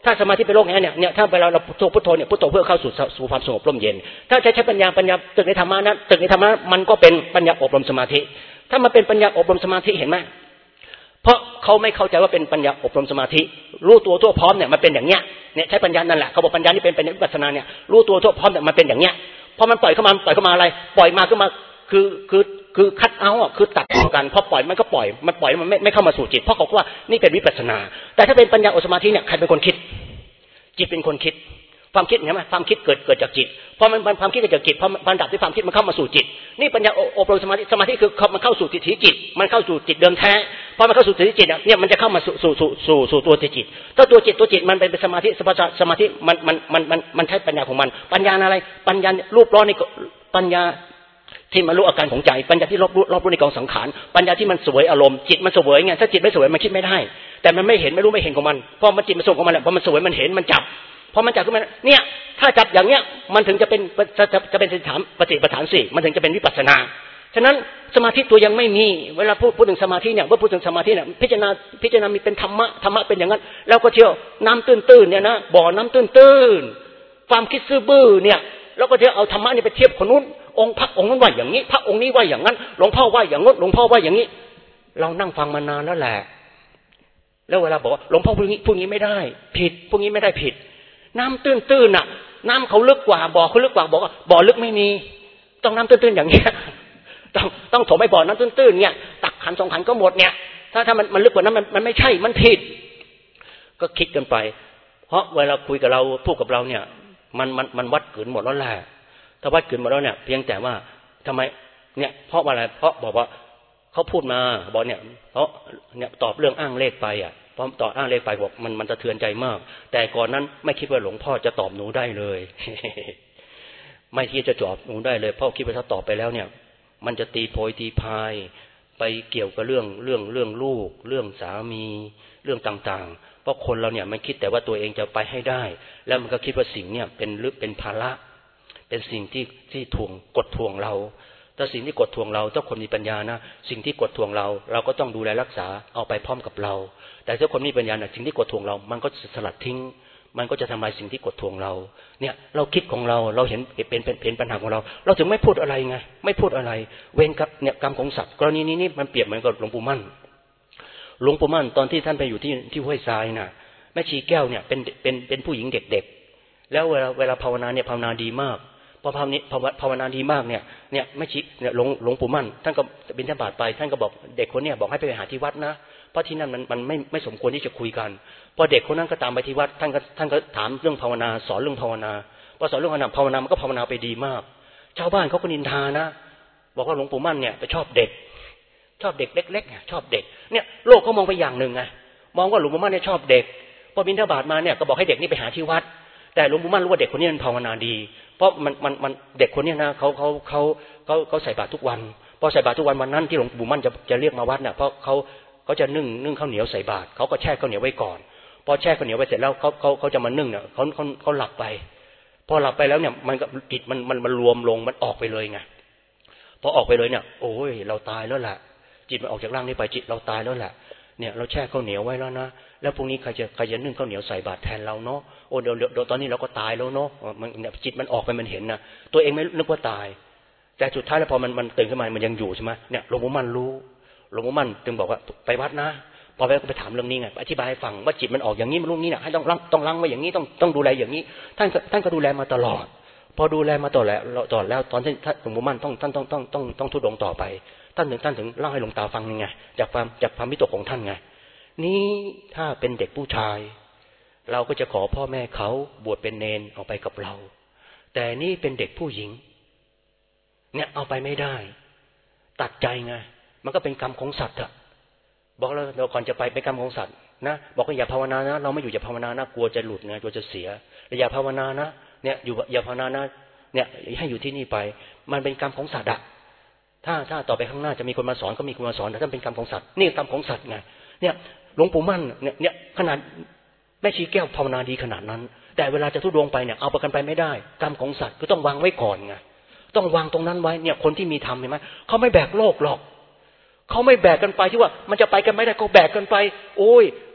[SPEAKER 1] ถ้าสมาธิเป็นโรคอย่างนี้เนี่ยถ้าเวลาเราพุทโธเนี่ยพุทโธเพื่อเข้าสู่ความสงบร่มเย็นถ้าใช้ปัญญาตึกในธรรมะนั้นตึกในธรรมะมันก็เป็นปัญญาอบรมสมาธิถ้ามันเป็นปัญญาอบรมสมาธิเห็นไหมเพราะเขาไม่เข้าใจว่าเป็นปัญญาอบรมสมาธิรู้ตัวทั่วพร้อมเนี่ยมันเป็นอย่างเนี้ยเนี่ยใช้ปัญญานั่นแหละเขาบอกปัญญานี่เป็นวิปัสสนาเนี่ยรู้ตัวทั่วพร้อมเนี่ยมันเป็นอย่างเนี้ยพอมันปล่อยเข้ามาอะไรปล่อยมาขึ้นมาคือคัดเอาคือตัดออกกันพอปล่อยมันก็ปล่อยมันไม่เข้ามาสู่จิตเพราะเขาว่านี่เป็นวิปัสสนาแต่ถ้าเป็นปัญญาอบรมสมาธิเนี่ยใครเป็นคนคิดจิตเป็นคนคิดความคิดเห็นไหมความคิดเกิดจากจิตพอมันความคิดเกิดจากจิตพอมันดับที่ความคิดมันเข้ามาสู่จิตนี่ปัญญาอบรมสมาธิคือมันเข้าสู่จิตมันเข้าสู่จิตเดิมแท้พอมันเข้าสู่จิตเนี่ยมันจะเข้ามาสู่ตัวจิตถ้าตัวจิตมันเป็นสมาธิมันใช้ปัญญาของมันปัญญาอะไรปัญญารูปร้อนในปัญญาที่มันรู้อาการของใจปัญญาที่รอบรู้ในกองสังขารปัญญาที่มันสวยอารมณ์จิตมันสวยไงถ้าจิตไม่สวยมันคิดไม่ได้แต่มันไม่เห็นไม่รู้ไม่เห็นของมันพอมันจิตมันส่งของมันแหละพอมันสวยมันเห็นมันจับพอมันจับขึ้นมาเนี่ยถ้าจับอย่างเนี้ยมันถึงจะเป็นสถานปฏิปทาน4มันถึงจะเป็นวิปัสสนาฉะนั้นสมาธิตัวยังไม่มีเวลาพูดถึงสมาธิเนี่ยเมื่อพูดถึงสมาธิเนี่ยพิจารณามีเป็นธรรมะเป็นอย่างนั้นแล้วก็เที่ยวน้ำตื้นๆเนี่ยนะบ่อน้ำตื้นๆความคิดซื่อบื้อเนี่ยแล้วก็เที่ยวเอาธรรมะนี่ไปเทียบคนนู้นองค์พระองค์นั้นว่าอย่างนี้พระองค์นี้ว่าอย่างนั้นหลวงพ่อว่าอย่างนั้นหลวงพ่อว่าอย่างนี้เรานั่งฟังมานานแล้วแหละแล้วเวลาบอกว่าหลวงพ่อพูดงี้ไม่ได้ผิดพูดงี้ไม่ได้ผิดน้ำตื้นๆน่ะน้ำเขาลึกกว่าบ่อเขาลึกกว่าบอกว่าบ่อลึกไม่มีต้องน้ำตื้นๆอย่างเงี้ยต้องถมไปบ่อน้ำตื้นๆเนี่ยตักขัน2ขันก็หมดเนี่ยถ้ามันลึกกว่านั้นมันไม่ใช่มันผิดก็คิดกันไปเพราะเวลาคุยกับเราพูดกับเราเนี่ยมันวัดเกินหมดแล้วแหละถ้าวัดเกินหมดแล้วเนี่ยเพียงแต่ว่าทำไมเนี่ยเพราะอะไรเพราะบอกว่าเขาพูดมาบอกเนี่ยเพราะเนี่ยตอบเรื่องอ้างเลขไปพอต่ออ้างเลขไปบอกมันสะเทือนใจมากแต่ก่อนนั้นไม่คิดว่าหลวงพ่อจะตอบหนูได้เลย ไม่คิดจะตอบหนูได้เลยเพราะคิดว่าถ้าตอบไปแล้วเนี่ยมันจะตีโพยตีพายไปเกี่ยวกับเรื่องลูกเรื่องสามีเรื่องต่างๆเพราะคนเราเนี่ยมันคิดแต่ว่าตัวเองจะไปให้ได้แล้วมันก็คิดว่าสิ่งเนี่ยเป็นภาระเป็นสิ่งที่กดทวงเราถ้าสิ่งที่กดทวงเราถ้าคนมีปัญญานะสิ่งที่กดทวงเราก็ต้องดูแลรักษาเอาไปพร้อมกับเราแต่ถ้าคนมีปัญญาสิ่งที่กดทวงเรามันก็สลัดทิ้งมันก็จะทำลายสิ่งที่กดทวงเราเนี่ยเราคิดของเราเห็นเป็นปัญหาของเราถึงไม่พูดอะไรไงไม่พูดอะไรเวรกับเนี่ยกรรมของสัตว์กรณีนี้มันเปรียบเหมือนกับหลวงปู่มั่นตอนที่ท่านไปอยู่ที่ห้วยทรายน่ะแม่ชีแก้วเนี่ยเป็นผู้หญิงเด็กๆแล้วเวลาภาวนาเนี่ยภาวนาดีมากพอภาวนาดีมากเนี่ยแม่ชีเนี่ยหลวงปู่มั่นท่านก็บิณฑบาตไปท่านก็บอกเด็กคนเนี่ยบอกให้ไปหาที่วัดนะเพราะที่นั่นมันไม่สมควรที่จะคุยกันพอเด็กคนนั้นก็ตามไปที่วัดท่านก็ถามเรื่องภาวนาสอนเรื่องภาวนาพอสอนเรื่องภาวนามันก็ภาวนาไปดีมากชาวบ้านเขาก็นินทานะบอกว่าหลวงปู่มั่นเนี่ยไปชอบเด็กเล็กๆชอบเด็กเนี่ยโลกเขามองไปอย่างนึงไงมองว่าหลวงปู่มั่นเนี่ยชอบเด็กพอบิณฑบาตมาเนี่ยก็บอกให้เด็กนี่ไปหาที่วัดแต่หลวงปู่มั่นรู้ว่าเด็กคนนี้มันภาวนาดีเพราะมันเด็กคนนี้นะเขาใส่บาตรทุกวันพอใส่บาตรทุกวันวันนั้นที่หลวงปู่มั่นจะเรียกมาวัดเนี่ยเพราะเขาจะนึ่งข้าวเหนียวใส่บาตรเขาก็แช่ข้าวเหนียวไว้ก่อนพอแช่ข้าวเหนียวไว้เสร็จแล้วเขาจะมานึ่งเนี่ยเขาหลับไปพอหลับไปแล้วเนี่ยมันก็จิตมันรวมลงมันออกไปเลยไงพอออกไปเลยเนี่ยโอ้ยเราตายแล้วแหละจิตมันออกจากร่างนี้ไปจิตเราตายแล้วแหละเนี่ยเราแช่ข้าวเหนียวไว้แล้วนะแล้วพรุ่งนี้ใครจะนึ่งข้าวเหนียวใส่บาตรแทนเราเนาะโอ้เดี๋ยวตอนนี้เราก็ตายแล้วเนาะมันเนี่ยจิตมันออกไปมันเห็นนะตัวเองไม่นึกว่าตายแต่สุดท้ายแล้วพอมันตื่นขึ้นมามันยังอยู่ใช่ไหมเนี่ยหลวงปู่มั่นรู้หลวงปู่มั่นจึงบอกว่าไปวัดนะพอไปถามเรื่องนี้ไงอธิบายให้ฟังว่าจิตมันออกอย่างนี้มันรู้นี้เนี่ยให้ต้องล้างไว้อย่างนี้ต้องดูแลอย่างนี้ท่านก็ดูแลมาตลอดพอดูแลมาตลอดแล้วตอนที่หลวงปู่มั่นต้องทุดงต่อไปท่านถึงเล่าให้หลวงตาฟังยังไงจากความวิตกของท่านไงนี่ถ้าเป็นเด็กผู้ชายเราก็จะขอพ่อแม่เขาบวชเป็นเนนเอาไปกับเราแต่นี่เป็นเด็กผู้หญิงเนี่ยเอาไปไม่ได้ตัดใจไงมันก็เป็นกรรมของสัตว์อะบอกเราก่อนจะไปเป็นกรรมของสัตว์นะบอกว่าอย่าภาวนานะเราไม่อยู่อย่าภาวนานะกลัวจะหลุดไงกลัวจะเสียอย่าภาวนานะเนี่ยอยู่อย่าภาวนานะเนี่ยให้อยู่ที่นี่ไปมันเป็นกรรมของสัตว์อะถ้าต่อไปข้างหน้าจะมีคนมาสอนก็มีคนมาสอนแต่ถ้าเป็นกรรมของสัตว์นี่กรรมของสัตว์ไงเนี่ยหลวงปู่มั่นเนี่ยขนาดแม่ชีแก้วภาวนาดีขนาดนั้นแต่เวลาจะทุดงไปเนี่ยเอาประกันไปไม่ได้กรรมของสัตว์ก็ต้องวางไว้ก่อนไงต้องวางตรงนั้นไว้เนี่ยคนที่มีธรรมเห็นไหมเขาไม่แบกโลกหรอกเขาไม่แบกกันไปที่ว่ามันจะไปกันไม่ได้ก็แบกกันไปโอ้ยไป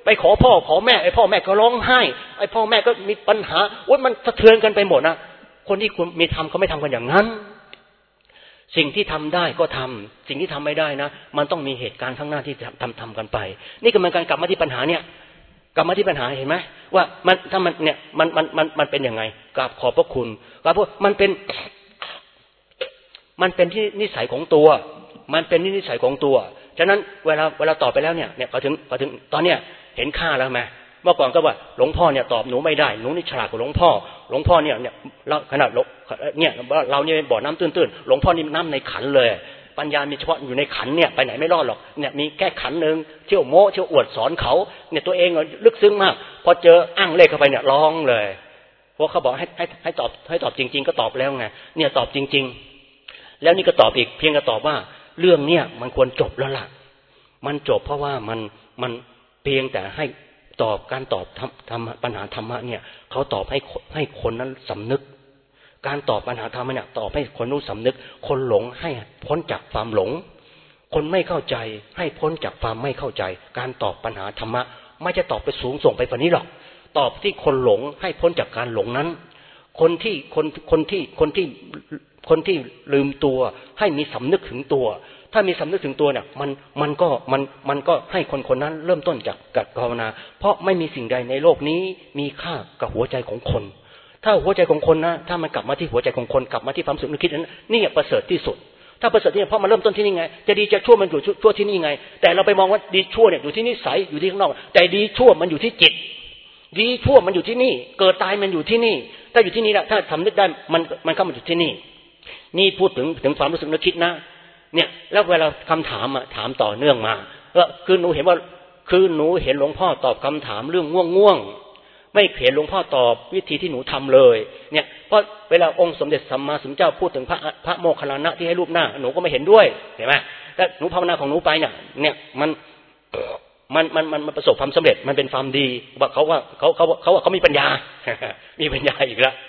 [SPEAKER 1] ไปขอพ่อขอแม่ไอ้พ่อแม่ก็ร้องไห้ไอ้พ่อแม่ก็มีปัญหาโอ๊ยมันสะเทือนกันไปหมดนะคนที่คุณมีทำเขาไม่ทำกันอย่างนั้นสิ่งที่ทำได้ก็ทำสิ่งที่ทำไม่ได้นะมันต้องมีเหตุการณ์ข้างหน้าที่ทำกันไปนี่ก็เหมือนกันกลับมาที่ปัญหาเนี่ยกลับมาที่ปัญหาเห็นไหมว่ามันถ้ามันเนี่ยมันเป็นยังไงกราบขอบพระคุณกราบพระมันเป็นที่นิสัยของตัวมันเป็นนิสัยของตัวฉะนั้นเวลาตอบไปแล้วเนี่ยก็ถึงตอนเนี้ยเห็นค่าแล้วไหมเมื่อก่อนก็ว่าหลวงพ่อเนี่ยตอบหนูไม่ได้หนูนี่ฉลาดกว่าหลวงพ่อเนี่ยเราขนาดเนี่ยเราเนี่ยบ่อน้ำตื้นๆหลวงพ่อนี่น้ำในขันเลยปัญญามีเฉพาะอยู่ในขันเนี่ยไปไหนไม่รอดหรอกเนี่ยมีแค่ขันนึงเที่ยวโม้เที่ยวอวดสอนเขาเนี่ยตัวเองลึกซึ้งมากพอเจออ้างเลขเข้าไปเนี่ยร้องเลยเพราะเขาบอกให้ตอบจริงๆก็ตอบแล้วไงเนี่ยตอบจริงๆแล้วนี่ก็ตอบอีกเพียงแต่ตอบว่าเรื่องเนี่ยมันควรจบแล้วล่ะมันจบเพราะว่ามันเพียงแต่ให้ตอบการตอบทำปัญหาธรรมะเนี่ยเขาตอบให้คนนั้นสำนึกการตอบปัญหาธรรมะเนี่ยตอบให้คนรู้สำนึกคนหลงให้พ้นจากความหลงคนไม่เข้าใจให้พ้นจากความไม่เข้าใจการตอบปัญหาธรรมะไม่จะตอบไปสูงส่งไปกว่านี้หรอกตอบที่คนหลงให้พ้นจากการหลงนั้นคนที่ลืมตัวให้มีสำนึกถึงตัวถ้ามีสำนึกถึงตัวเนี่ยมันก็ให้คนนั้นเริ่มต้นจากภาวนาเพราะไม่มีสิ่งใดในโลกนี้มีค่ากับหัวใจของคนถ้าหัวใจของคนนะถ้ามันกลับมาที่หัวใจของคนกลับมาที่ความรู้สึกนึกคิดนั้นนี่ประเสริฐที่สุดถ้าประเสริฐที่เพราะมันเริ่มต้นที่นี่ไงจะดีจะชั่วมันอยู่ชั่วที่นี่ไงแต่เราไปมองว่าดีชั่วเนี่ยอยู่ที่นิสัยอยู่ที่ข้างนอกแต่ดีชั่วมันอยู่ที่จิตดีชั่วมันอยู่ที่นี่เกิดตายมันอยู่ที่นี่ถ้าอยู่ที่นี่ละถ้าสำนึกได้มันเข้ามาอยู่ที่นี่พูดถึงความรู้สึกนึกคิดนะเนี่ยแล้วเวลาคำถามถามต่อเนื่องมาคือหนูเห็นหลวงพ่อตอบคำถามเรื่องง่วงไม่เห็นหลวงพ่อตอบวิธีที่หนูทำเลยเนี่ยเพราะเวลาองค์สมเด็จสัมมาสัมพุทธเจ้าพูดถึงพระโมคคัลลานะที่ให้รูปหน้าหนูก็ไม่เห็นด้วยเห็นไหมแล้วหนูภาวนาของหนูไปเนี่ยมันประสบความสำเร็จมันเป็นความดีว่าเขามีปัญญา มีปัญญาอีกแล้ว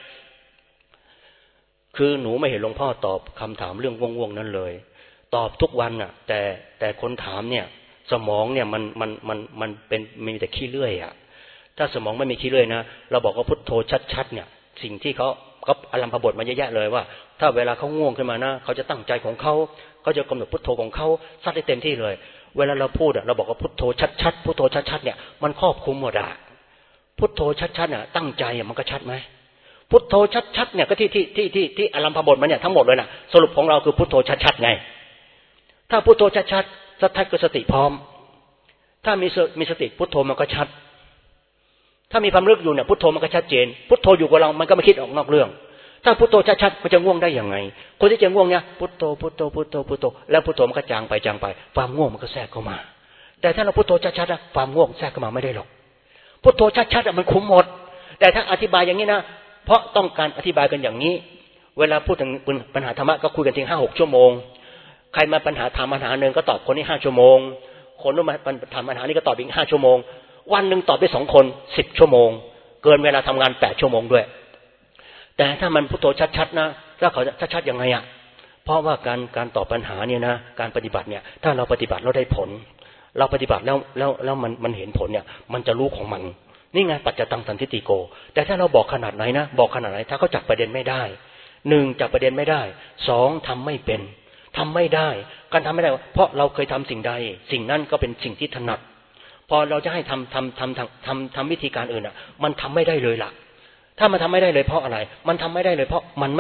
[SPEAKER 1] คือหนูไม่เห็นหลวงพ่อตอบคำถามเรื่องง่วงๆนั้นเลยตอบทุกวันน่ะแต่คนถามเนี่ยสมองเนี่ยมันเป็นมีแต่ขี้เลื่อยอ่ะถ้าสมองไม่มีขี้เลื่อยนะเราบอกว่าพุทโธชัดๆเนี่ยสิ่งที่เขาอารัมภบทมาเยอะแยะเลยว่าถ้าเวลาเขาง่วงขึ้นมานะเขาจะตั้งใจของเขาจะกำหนดพุทโธของเขาซัดให้เต็มที่เลยเวลาเราพูดเราบอกว่าพุทโธชัดๆพุทโธชัดๆเนี่ยมันครอบคลุมหมดอ่ะพุทโธชัดๆน่ะตั้งใจมันก็ชัดไหมพุทโธชัดๆเนี่ยก็ที่อารัมภบทมันเนี่ยทั้งหมดเลยน่ะสรุปของเราคือพุทโธชัดๆไงถ้าพุทโธชัดๆสัทธะคือสติพร้อมถ้ามีสติพุทโธมันก็ชัดถ้ามีความลึกอยู่เนี่ยพุทโธมันก็ชัดเจนพุทโธอยู่กับเรามันก็ไม่คิดออกนอกเรื่องถ้าพุทโธชัดๆมันจะง่วงได้ยังไงคนที่จะง่วงเนี่ยพุทโธแล้วพุทโธมันก็จางไปความง่วงมันก็แทรกเข้ามาแต่ถ้าเราพุทโธชัดๆความง่วงแทรกเข้ามาไม่ได้หรอกพุทโธชัดๆมันคุมหมดแต่ถ้าอธิบายอย่างนี้นะเพราะต้องการอธิบายกันอย่างนี้เวลาพูดถึงปัญหาธรรมะก็คุยกันถึง 5-6 ชั่วโมงใครมาปัญหาถามปัญหานึงก็ตอบคนนี้5ชั่วโมงคนนู้นมาถามปัญหานี้ก็ตอบอีก5ชั่วโมงวันนึงตอบได้2คน10ชั่วโมงเกินเวลาทำงาน8ชั่วโมงด้วยแต่ถ้ามันพุทโธชัดๆนะแล้วเขาชัดๆยังไงอ่ะเพราะว่าการตอบปัญหาเนี่ยนะการปฏิบัติเนี่ยถ้าเราปฏิบัติแล้วได้ผลเราปฏิบัติแล้วมันเห็นผลเนี่ยมันจะรู้ของมันนี่ไงปัจจตังสันทิฏฐิโกแต่ถ้าเราบอกขนาดไหนนะบอกขนาดไหนถ้าเขาจับประเด็นไม่ได้1จับประเด็นไม่ได้2ทำไม่เป็นทำไม่ได้การทำไม่ได้เพราะเราเคยทำสิ่งใดสิ่งนั้นก็เป็นสิ่งที่ถนัดพอเราจะให้ทำวิธีการอื่นอ่ะมันทำไม่ได้เลยล่ะถ้ามันทำไม่ได้เลยเพราะอะไรมันทำไม่ได้เลยเพราะมัน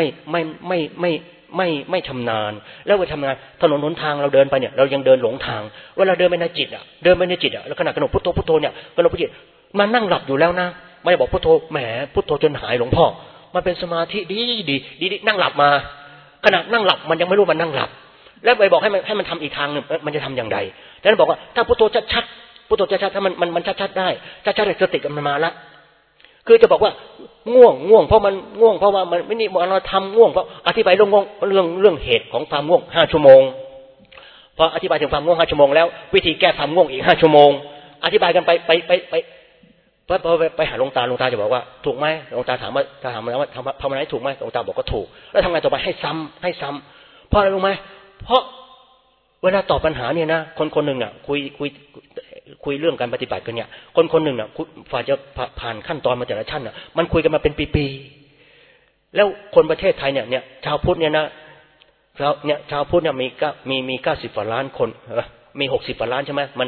[SPEAKER 1] ไม่ชำนาญแล้วเวลาทำงานถนนหนทางเราเดินไปเนี่ยเรายังเดินหลงทางเวลาเดินไปในจิตอ่ะแล้วขณะกำหนดพุทโธเนี่ยกำหนดพุทโธมันนั่งหลับอยู่แล้วนะไม่บอกพุทโธแหมพุทโธจนหายหลวงพ่อมันเป็นสมาธิดีนั่งหลับมาขณะนั่งหลับมันยังไม่รู้มันนั่งหลับแล้วไปบอกให้มันทำอีกทางนึงมันจะทำอย่างไรดังนั้นบอกว่าถ้าพุทโธชัดพุทโธชัดถ้ามันชัดได้ชัดสติมันมาละคือจะบอกว่าง่วงเพราะมันง่วงเพราะว่ามันไม่นี่เราทำง่วงเพราะอธิบายเรื่องเหตุของความง่วง5ชั่วโมงพออธิบายถึงความง่วง5ชั่วโมงแล้ววิธีแก้ความง่วงอีก5ชั่วโมงอธิบายกันไปหาหลวงตาจะบอกว่าถูกไหมหลวงตาถามว่าทำอะไรถูกไหมหลวงตาบอกก็ถูกแล้วทำไงต่อไปให้ซ้ำเพราะอะไรรู้ไหมเพราะเวลาตอบปัญหาเนี่ยนะคนหนึ่งอ่ะคุยคุยเรื่องการปฏิบัติกันเนี่ยคนหนึ่งเนี่ยฝ่ายจะผ่านขั้นตอนมาแต่ละชั้นน่ะมันคุยกันมาเป็นปีๆแล้วคนประเทศไทยเนี่ยชาวพุทธเนี่ยนะชาวพุทธเนี่ยมี90 กว่าล้านคนมี60 กว่าล้านใช่ไหมมัน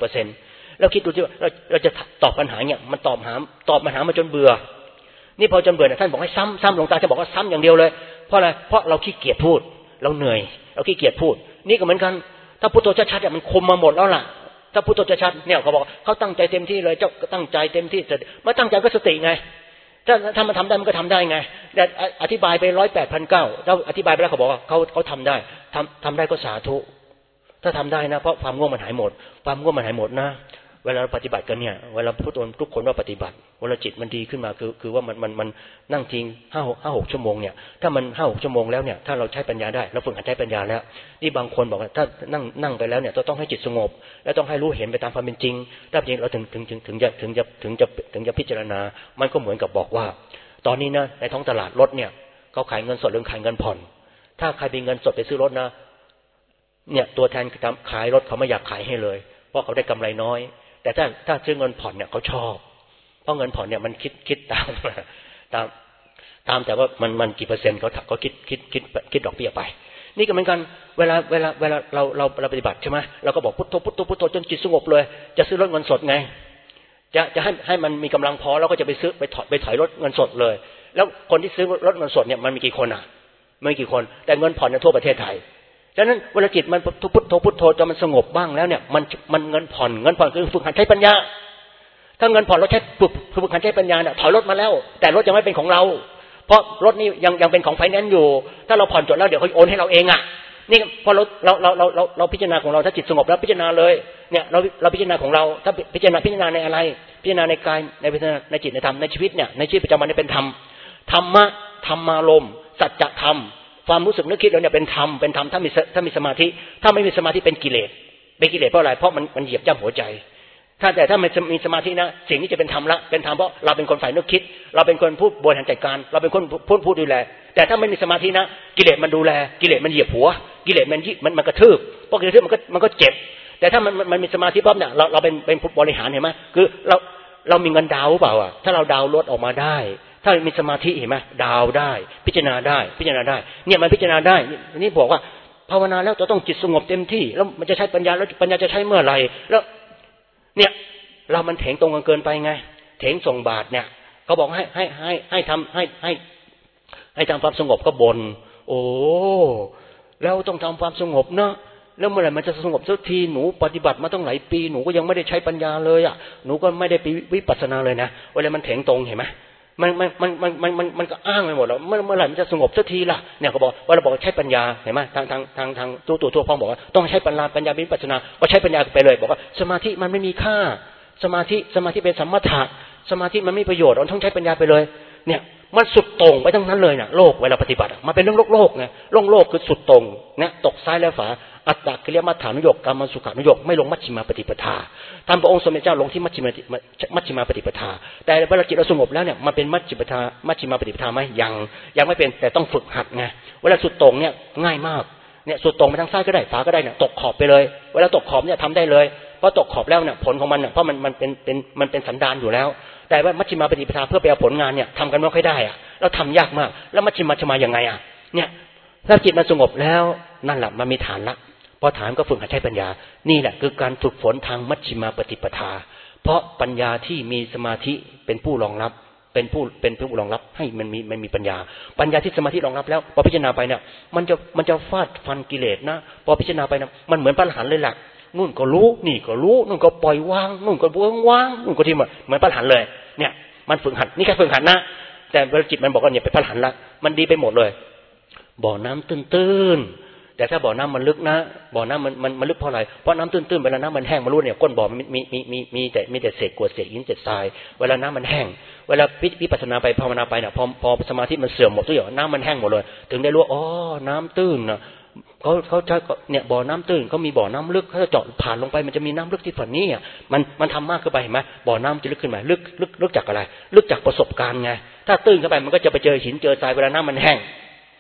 [SPEAKER 1] 90%แล้วคิดดูสิว่าเราจะตอบปัญหาเนี่ยมันตอบปัญหามาจนเบื่อนี่พอจนเบื่อเนี่ยท่านบอกให้ซ้ำหลวงตาจะบอกว่าซ้ำอย่างเดียวเลยเพราะอะไรเพราะเราขี้เกียจพูดเราเหนื่อยเราขี้เกียจพูดนี่ก็เหมือนกันถ้าพุทโธชัดๆเนี่ยมันคุมมาหมดแล้วล่ะถ้าพุทโธชัดเนี่ยเขาบอกเขาตั้งใจเต็มที่เลยเจ้าก็ตั้งใจเต็มที่เมื่อตั้งใจก็สติไงถ้ามันทำได้มันก็ทำได้ไงแต่อธิบายไป108,900แล้วอธิบายไปแล้วเขาบอกว่าเขาทำได้ทำได้ก็สาธุถ้าทำได้นะเพราะความง่วงมันหายหมดความง่วงมันหายหมดนะเวลาปฏิบัติกันเนี่ยเวลาพูดทุกคนว่าปฏิบัติเวลาจิตมันดีขึ้นมาคือว่ามันนั่งจริง5-6 ชั่วโมงเนี่ยถ้ามัน5-6 ชั่วโมงแล้วเนี่ยถ้าเราใช้ปัญญาได้เราฝึกหัดใช้ปัญญาแล้วนี่บางคนบอกว่าถ้านั่งไปแล้วเนี่ยต้องให้จิตสงบแล้วต้องให้รู้เห็นไปตามความเป็นจริงถ้าจริงเราถึงจะพิจารณามันก็เหมือนกับบอกว่าตอนนี้นะในท้องตลาดรถเนี่ยเขาขายเงินสดหรือขายเงินผ่อนถ้าใครมีเงินสดไปซื้อรถนะเนี่ยตัวแทนขายรถเขาไม่อยากขายให้เลยเพราะเขาได้กำไรน้อยแต่ถ้าซื้อเงินผ่อนเนี่ยเขาชอบเพราะเงินผ่อนเนี่ยมันคิดตามแต่ว่ามันกี่เปอร์เซ็นต์เขาคิดดอกเบี้ยไปนี่ก็เหมือนกันเวลาเราปฏิบัติใช่ไหมเราก็บอกพุทโธจนจิตสงบเลยจะซื้อรถเงินสดไงจะให้มันมีกำลังพอเราก็จะไปถอยรถเงินสดเลยแล้วคนที่ซื้อรถเงินสดเนี่ยมันมีกี่คนไม่กี่คนแต่เงินผ่อนในทั่วประเทศไทยฉะนั้นเวลาจิตมันพุทโธจนมันสงบบ้างแล้วเนี่ยมันเงินผ่อนคือฝึกหัดใช้ปัญญาถ้าเงินผ่อนเราใช้ฝึกหัดใช้ปัญญาเนี่ยถอยรถมาแล้วแต่รถยังไม่เป็นของเราเพราะรถนี่ยังเป็นของไฟแนนซ์อยู่ถ้าเราผ่อนจดแล้วเดี๋ยวเขาโอนให้เราเองนี่พอเราพิจารณาของเราถ้าจิตสงบแล้วพิจารณาเลยเนี่ยเราพิจารณาของเราถ้าพิจารณาในอะไรพิจารณาในกายในจิตในธรรมในชีวิตเนี่ยในชีวิตประจำวันนี่เป็นธรรมธรรมารมณ์สัจธรรมความรู้สึกนึกคิดเราเนี่ยเป็นธรรมถ้ามีสมาธิถ้าไม่มีสมาธิเป็นกิเลสเพราะอะไรเพราะมันเหยียบย่ำหัวใจแต่ถ้ามันมีสมาธินะสิ่งนี้จะเป็นธรรมละเป็นธรรมเพราะเราเป็นคนฝ่ายนึกคิดเราเป็นคนพูดบริหารจัดการเราเป็นคนพูดดูแลแต่ถ้าไม่มีสมาธินะกิเลสมันดูแลกิเลสมันเหยียบหัวกิเลสมันกระทืบเพราะกระทืบมันก็เจ็บแต่ถ้ามันมีสมาธิปั๊บเนี่ยเราเป็นผู้บริหารเห็นไหมคือเรามีเงินดาวเปล่าถ้าเราดาวลดออกมาได้ถ้ามีสมาธิเห็นไหมดาวได้พิจารณาได้เนี่ยมันพิจารณาได้นี่บอกว่าภาวนาแล้วจะต้องจิตสงบเต็มที่แล้วมันจะใช้ปัญญาแล้วปัญญาจะใช้เมื่อไหร่แล้วเนี่ยเรามันเถงตรงกันเกินไปไงเถงส่งบาตรเนี่ยเขาบอกให้ทำความสงบก็บ่นโอ้แล้วต้องทำความสงบเนาะแล้วเมื่อไหร่มันจะสงบสักทีหนูปฏิบัติมาตั้งหลายปีหนูก็ยังไม่ได้ใช้ปัญญาเลยหนูก็ไม่ได้ไปวิปัสสนาเลยนะเวลามันเถงตรงเห็นไหมมันก็อ้างไปหมดแล้วเมื่อไหร่มันจะสงบสักทีล่ะเนี่ยเขาบอกว่าเราบอกใช้ปัญญาเห็นไหมทางตัวพ่อบอกว่าต้องใช้ปัญญาวิปัสสนาก็ใช้ปัญญาไปเลยบอกว่าสมาธิมันไม่มีค่าสมาธิเป็นสัมมถะสมาธิมันไม่มีประโยชน์เราต้องใช้ปัญญาไปเลยเนี่ยมันสุดตรงไปทั้งนั้นเลยนะโลกเวลาปฏิบัติมันเป็นเรื่องโลกไงโลกคือสุดตรงเนี่ยตกซ้ายและขวาอัตตกิริยมัฏฐานุโยคกรรมสุขานุโยคไม่ลงมัชฌิมาปฏิปทาท่านพระองค์สมเด็จเจ้าลงที่มัชฌิมาปฏิปทาแต่เวลาจิตเราสงบแล้วเนี่ยมันเป็นมัชฌิมาปฏิปทาไหมยังไม่เป็นแต่ต้องฝึกหัดไงเวลาสุดตรงเนี่ยง่ายมากเนี่ยสุดตรงไปทางซ้ายก็ได้ขวาก็ได้เนี่ยตกขอบไปเลยเวลาตกขอบเนี่ยทำได้เลยเพราะตกขอบแล้วเนี่ยผลของมันเนี่ยเพราะมันเป็นสันดานอยู่แล้วแต่ว่ามัชฌิมาปฏิปทาเพื่อไปเอาผลงานเนี่ยทำกันไม่ค่อยได้แล้วทำยากมากแล้วมัชฌิมายังไงเนี่ยถ้าจิตมันสงบแล้วนั่นแหละมันมีฐานละพอฐานก็ฝึกหัดใช้ปัญญานี่แหละคือการฝึกฝนทางมัชฌิมาปฏิปทาเพราะปัญญาที่มีสมาธิเป็นผู้รองรับเป็นผู้รองรับให้มันมีปัญญาที่สมาธิรองรับแล้วพอพิจารณาไปเนี่ยมันจะฟาดฟันกิเลสนะพอพิจารณาไปนะมันเหมือนพระอรหันต์เลยล่ะนู่นก็รู้นี่ก็รู้นู่นก็ปล่อยวางนู่นก็วางนู่นก็ที่เหมือนพระอรหันต์เลยเนี่ยมันฝึกหัดนี่แค่ฝึกหัดนะแต่เวลาจิตมันบอกว่าเนี่ยเป็นพระอรหันต์ละมันดีไปหมดเลยบ่อน้ำตื้นแต่ถ้าบ่อน้ำมันลึกนะบ่อน้ำมันลึกเพราะอะไรเพราะน้ำตื้นๆเวลาน้ำมันแห้งมารู้เนี่ยก้นบ่อมีแต่เศษกรวดเศษหินเศษทรายเวลาน้ำมันแห้งเวลาวิปัสสนาไปภาวนาไปเนี่ยพอสมาธิมันเสื่อมหมดทุกอย่างน้ำมันแห้งหมดเลยถึงได้รู้อ๋อน้ำตื้นนะเขาใช้เนี่ยบ่อน้ำตื้นเขามีบ่อน้ำลึกเขาจะเจาะผ่านลงไปมันจะมีน้ำลึกที่ฝันนี้มันทำมากขึ้นไปเห็นไหมบ่อน้ำจะลึกขึ้นมาลึกจากอะไรลึกจากประสบการณ์ไงถ้าตื้นเข้าไปมันก็จะไปเจอหินเจอทรายเวลาน้ำมันแห้ง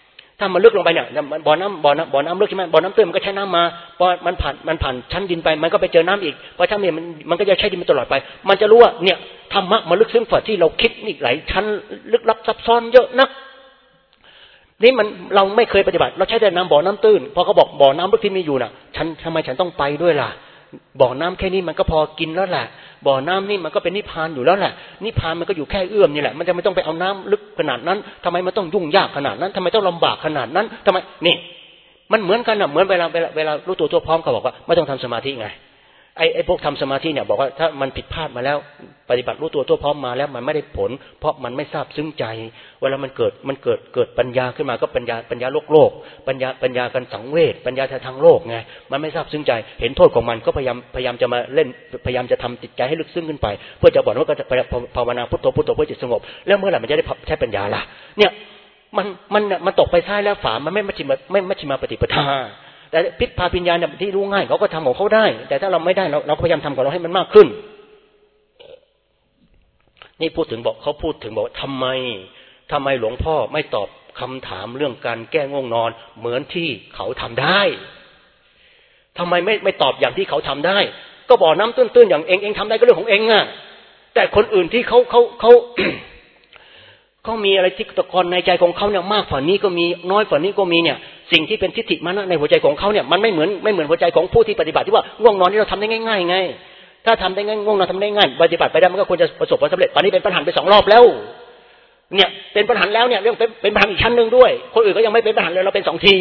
[SPEAKER 1] ถ้ามันลึกลงไปเนี่ยบ่อน้ำลึกใช่ไหมบ่อน้ำตื้นมันก็ใช้น้ำมาพอมันผ่านชั้นดินไปมันก็ไปเจอน้ำอีกพอชั้นเนี่ยมันก็จะใช้ดินมาตลอดไปมันจะรู้ว่าเนี่ยธรรมะมันลึกซึ้งกว่าที่เราคิดนี่หลายชั้นลึกลับซับซ้อนเยอะนักนี่มันเราไม่เคยปฏิบัติเราใช้แต่น้ำบ่อน้ำตื้นพอเขาบอกบ่อน้ำลึกที่มีอยู่น่ะทำไมฉันต้องไปด้วยล่ะบ่อน้ำแค่นี้มันก็พอกินแล้วแหละบ่อน้ำนี่มันก็เป็นนิพพานอยู่แล้วแหละนิพพานมันก็อยู่แค่เอื้อมนี่แหละมันจะไม่ต้องไปเอาน้ำลึกขนาดนั้นทำไมมันต้องยุ่งยากขนาดนั้นทำไมต้องลำบากขนาดนั้นทำไมนี่มันเหมือนกันน่ะเหมือนเวลารู้ตัวทั่วพร้อมเขาบอกว่าไม่ต้องทำสมาธิไงไอ้พวกทำสมาธิเนี่ยบอกว่าถ้ามันผิดพลาดมาแล้วปฏิบัติรู้ตัวทั่วพร้อมมาแล้วมันไม่ได้ผลเพราะมันไม่ทราบซึ้งใจเวลามันเกิดปัญญาขึ้นมาก็ปัญญาโลกปัญญากันสังเวชปัญญาทางโลกไงมันไม่ทราบซึ้งใจเห็นโทษของมันก็พยายามจะมาเล่นพยายามจะทำจิตใจให้ลึกซึ้งขึ้นไปเพื่อจะบอกว่าก็จะภาวนาพุทโธเพื่อจิตสงบแล้วเมื่อไหร่มันจะได้ใช้ปัญญาล่ะเนี่ยมันตกไปซ้ายแล้วฝามันไม่มัชฌิมาปฏิปทาแต่พิษพาปัญญาเนี่ยที่รู้ง่ายเขาก็ทำของเขาได้แต่ถ้าเราไม่ได้เราก็พยายามทำของเราให้มันมากขึ้นนี่พูดถึงบอกทำไมหลวงพ่อไม่ตอบคำถามเรื่องการแก้ง่วงนอนเหมือนที่เขาทำได้ทำไมไม่ตอบอย่างที่เขาทำได้ก็บ่อน้ำตื้นๆอย่างเองทำได้ก็เรื่องของเองอ่ะแต่คนอื่นที่เขา เขามีอะไรที่ตะกอนในใจของเขาเนี่ยมากกว่านี้ก็มีน้อยกว่านี้ก็มีเนี่ยสิ่งที่เป็นทิฏฐิมานะในหัวใจของเขาเนี่ยมันไม่เหมือนหัวใจของผู้ที่ปฏิบัติที่ว่าง่วงนอนนี่เราทำได้ง่ายๆไงถ้าทำได้ง่ายง่วงนอนทำได้ง่ายปฏิบัติไปได้มันก็ควรจะประสบความสำเร็จตอนนี้เป็นปัญหาไป2 รอบแล้วเนี่ยเป็นปัญหาแล้วเนี่ยเรื่องเป็นปัญหาอีกชั้นนึงด้วยคนอื่นก็ยังไม่เป็นปัญหาเลยเราเป็น2 ที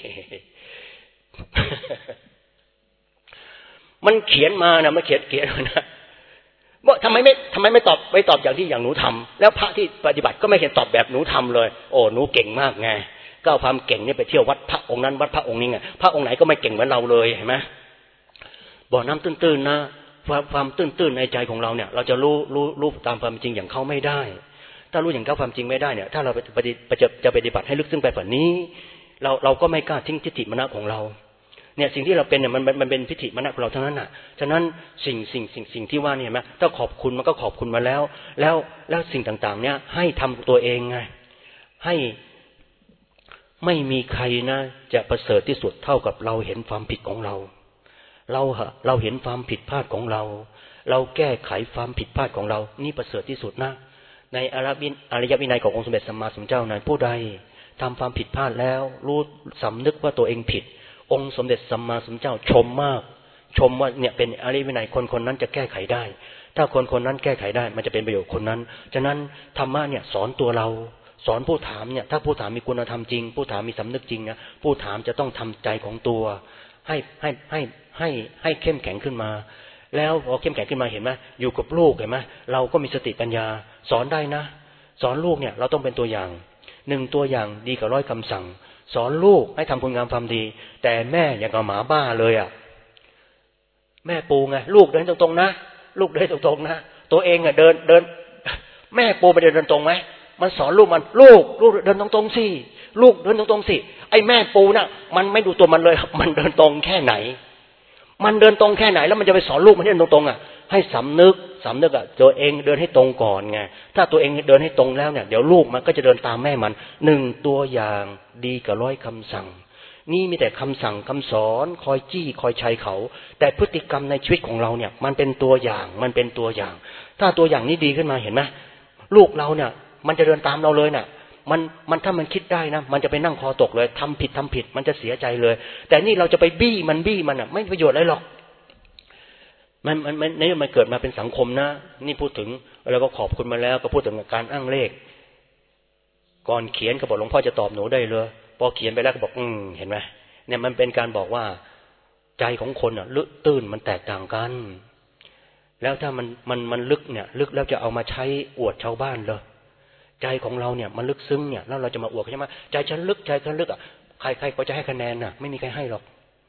[SPEAKER 1] มันเขียนมานะมันเขียนนะว่าทำไมไม่ตอบอย่างหนูทำแล้วพระที่ปฏิบัติก็ไม่เห็นตอบแบบหนูทำเลยโอ้หนูเก่งมากไงก็เอาความเก่งนี่ไปเที่ยววัดพระองค์นั้นวัดพระองค์นี้ไงพระองค์ไหนก็ไม่เก่งเหมือนเราเลยเห็นไหมบ่อน้ำตื้นๆนะความตื้นๆในใจของเราเนี่ยเราจะรู้ตามความจริงอย่างเขาไม่ได้ถ้ารู้อย่างเขาความจริงไม่ได้เนี่ยถ้าเราจะปฏิบัติให้ลึกซึ้งไปกว่านี้เราก็ไม่กล้าทิ้งทิฏฐิมานะของเราเนี่ยสิ่งที่เราเป็นเนี่ยมันเป็นทิฏฐิมานะของเราทั้งนั้นน่ะฉะนั้นสิ่งที่ว่านี่เห็นไหมถ้าขอบคุณมันก็ขอบคุณมาแล้วสิ่งต่างๆเนี่ยให้ทำตัวเองไงให้ไม่มีใครนะจะประเสริฐที่สุดเท่ากับเราเห็นความผิดของเราเห็นความผิดพลาดของเราแก้ไขความผิดพลาดของเรานี่ประเสริฐที่สุดนะในอริยวินัยขององค์สมเด็จสัมมาสัมพุทธเจ้านั้นผู้ใดทำความผิดพลาดแล้วรู้สำนึกว่าตัวเองผิดองค์สมเด็จสัมมาสัมพุทธเจ้าชมมากชมว่าเนี่ยเป็นอริยวินัยคนนั้นจะแก้ไขได้ถ้าคนนั้นแก้ไขได้มันจะเป็นประโยชน์คนนั้นฉะนั้นธรรมะเนี่ยสอนตัวเราสอนผู้ถามเนี่ยถ้าผู้ถามมีคุณธรรมจริงผู้ถามมีสำนึกจริงนะผู้ถามจะต้องทำใจของตัวให้เข้มแข็งขึ้นมาแล้วพอเข้มแข็งขึ้นมาเห็นไหมอยู่กับลูกเห็นไหมเราก็มีสติปัญญาสอนได้นะสอนลูกเนี่ยเราต้องเป็นตัวอย่าง1ตัวอย่างดีกว่า100 คำสั่งสอนลูกให้ทำคุณงามความดีแต่แม่อย่างกับหมาบ้าเลยอ่ะแม่ปูไงลูกเดินตรงๆนะลูกเดินตรงๆนะตัวเองอ่ะเดินแม่ปูไปเดินตรงไหมมันสอนลูกลูกเดินตรงๆสิลูกเดินตรงๆสิไอ้แม่ปูน่ะมันไม่ดูตัวมันเลยมันเดินตรงแค่ไหนมันเดินตรงแค่ไหนแล้วมันจะไปสอนลูกมันเดินตรงๆอ่ะให้สำนึกอ่ะตัวเองเดินให้ตรงก่อนไงถ้าตัวเองเดินให้ตรงแล้วเนี่ยเดี๋ยวลูกมันก็จะเดินตามแม่มัน1ตัวอย่างดีกว่า100 คำสั่งนี่มีแต่คำสั่งคำสอนคอยจี้คอยชัยเขาแต่พฤติกรรมในชีวิตของเราเนี่ยมันเป็นตัวอย่างถ้าตัวอย่างนี้ดีขึ้นมาเห็นไหมลูกเราเนี่ยมันจะเดินตามเราเลยน่ะมันถ้ามันคิดได้นะมันจะไปนั่งคอตกเลยทำผิดมันจะเสียใจเลยแต่นี่เราจะไปบี้มันอ่ะไม่มีประโยชน์อะไรหรอกมันเกิดมาเป็นสังคมนะนี่พูดถึงแล้วก็ขอบคุณมาแล้วก็พูดถึงการอ้างเลขก่อนเขียนก็บอกหลวงพ่อจะตอบหนูได้เลยพอเขียนไปแล้วก็บอกเห็นไหมเนี่ยมันเป็นการบอกว่าใจของคนอ่ะลึกตื้นมันแตกต่างกันแล้วถ้ามันลึกเนี่ยลึกแล้วจะเอามาใช้อวดชาวบ้านเลยใจของเราเนี่ยมันลึกซึ้งเนี่ยแล้วเราจะมาอวดใช่ไหมใจฉันลึกอ่ะใครก็จะให้คะแนนน่ะไม่มีใครให้หรอก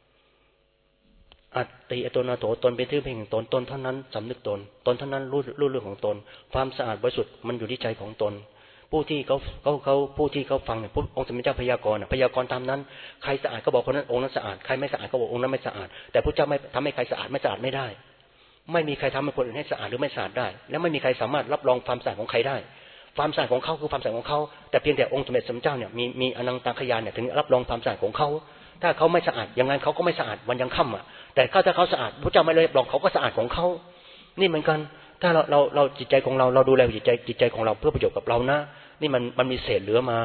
[SPEAKER 1] อัตติอโตนาโถตนเป็นที่พึ่งของตนเท่านั้นสำนึกตนเท่านั้นรู้เรื่องของตนความสะอาดบริสุทธิ์มันอยู่ที่ใจของตนผู้ที่เขาฟังเนี่ยองค์สมเด็จเจ้าพยากรณ์พยากรณ์ตามนั้นใครสะอาดก็บอกคนนั้นองค์นั้นสะอาดใครไม่สะอาดก็บอกองค์นั้นไม่สะอาดแต่พระเจ้าไม่ทำให้ใครสะอาดไม่สะอาดไม่ได้ไม่มีใครทำให้คนอื่นให้สะอาดหรือไม่สะอาดได้และไม่มีใครสามารถรับรองความสะอาดของใครได้ความสะอาดของเขาคือความสะอาดของเขาแต่เพียงแต่องค์สมเด็จสมเจ้าเนี่ยมีอนันตคยานเนี่ยถึงรับรองความสะอาดของเขาถ้าเขาไม่สะอาดอย่างนั้นเขาก็ไม่สะอาดวันยังค่ำอ่ะแต่ถ้าเขาสะอาดพระเจ้าไม่เลยรับรองเขาก็สะอาดของเขานี่เหมือนกันถ้าเราจิตใจของเราดูแลจิตใจของเราเพื่อประโยชน์กับเรานะนี่มันมีเศษเหลือมา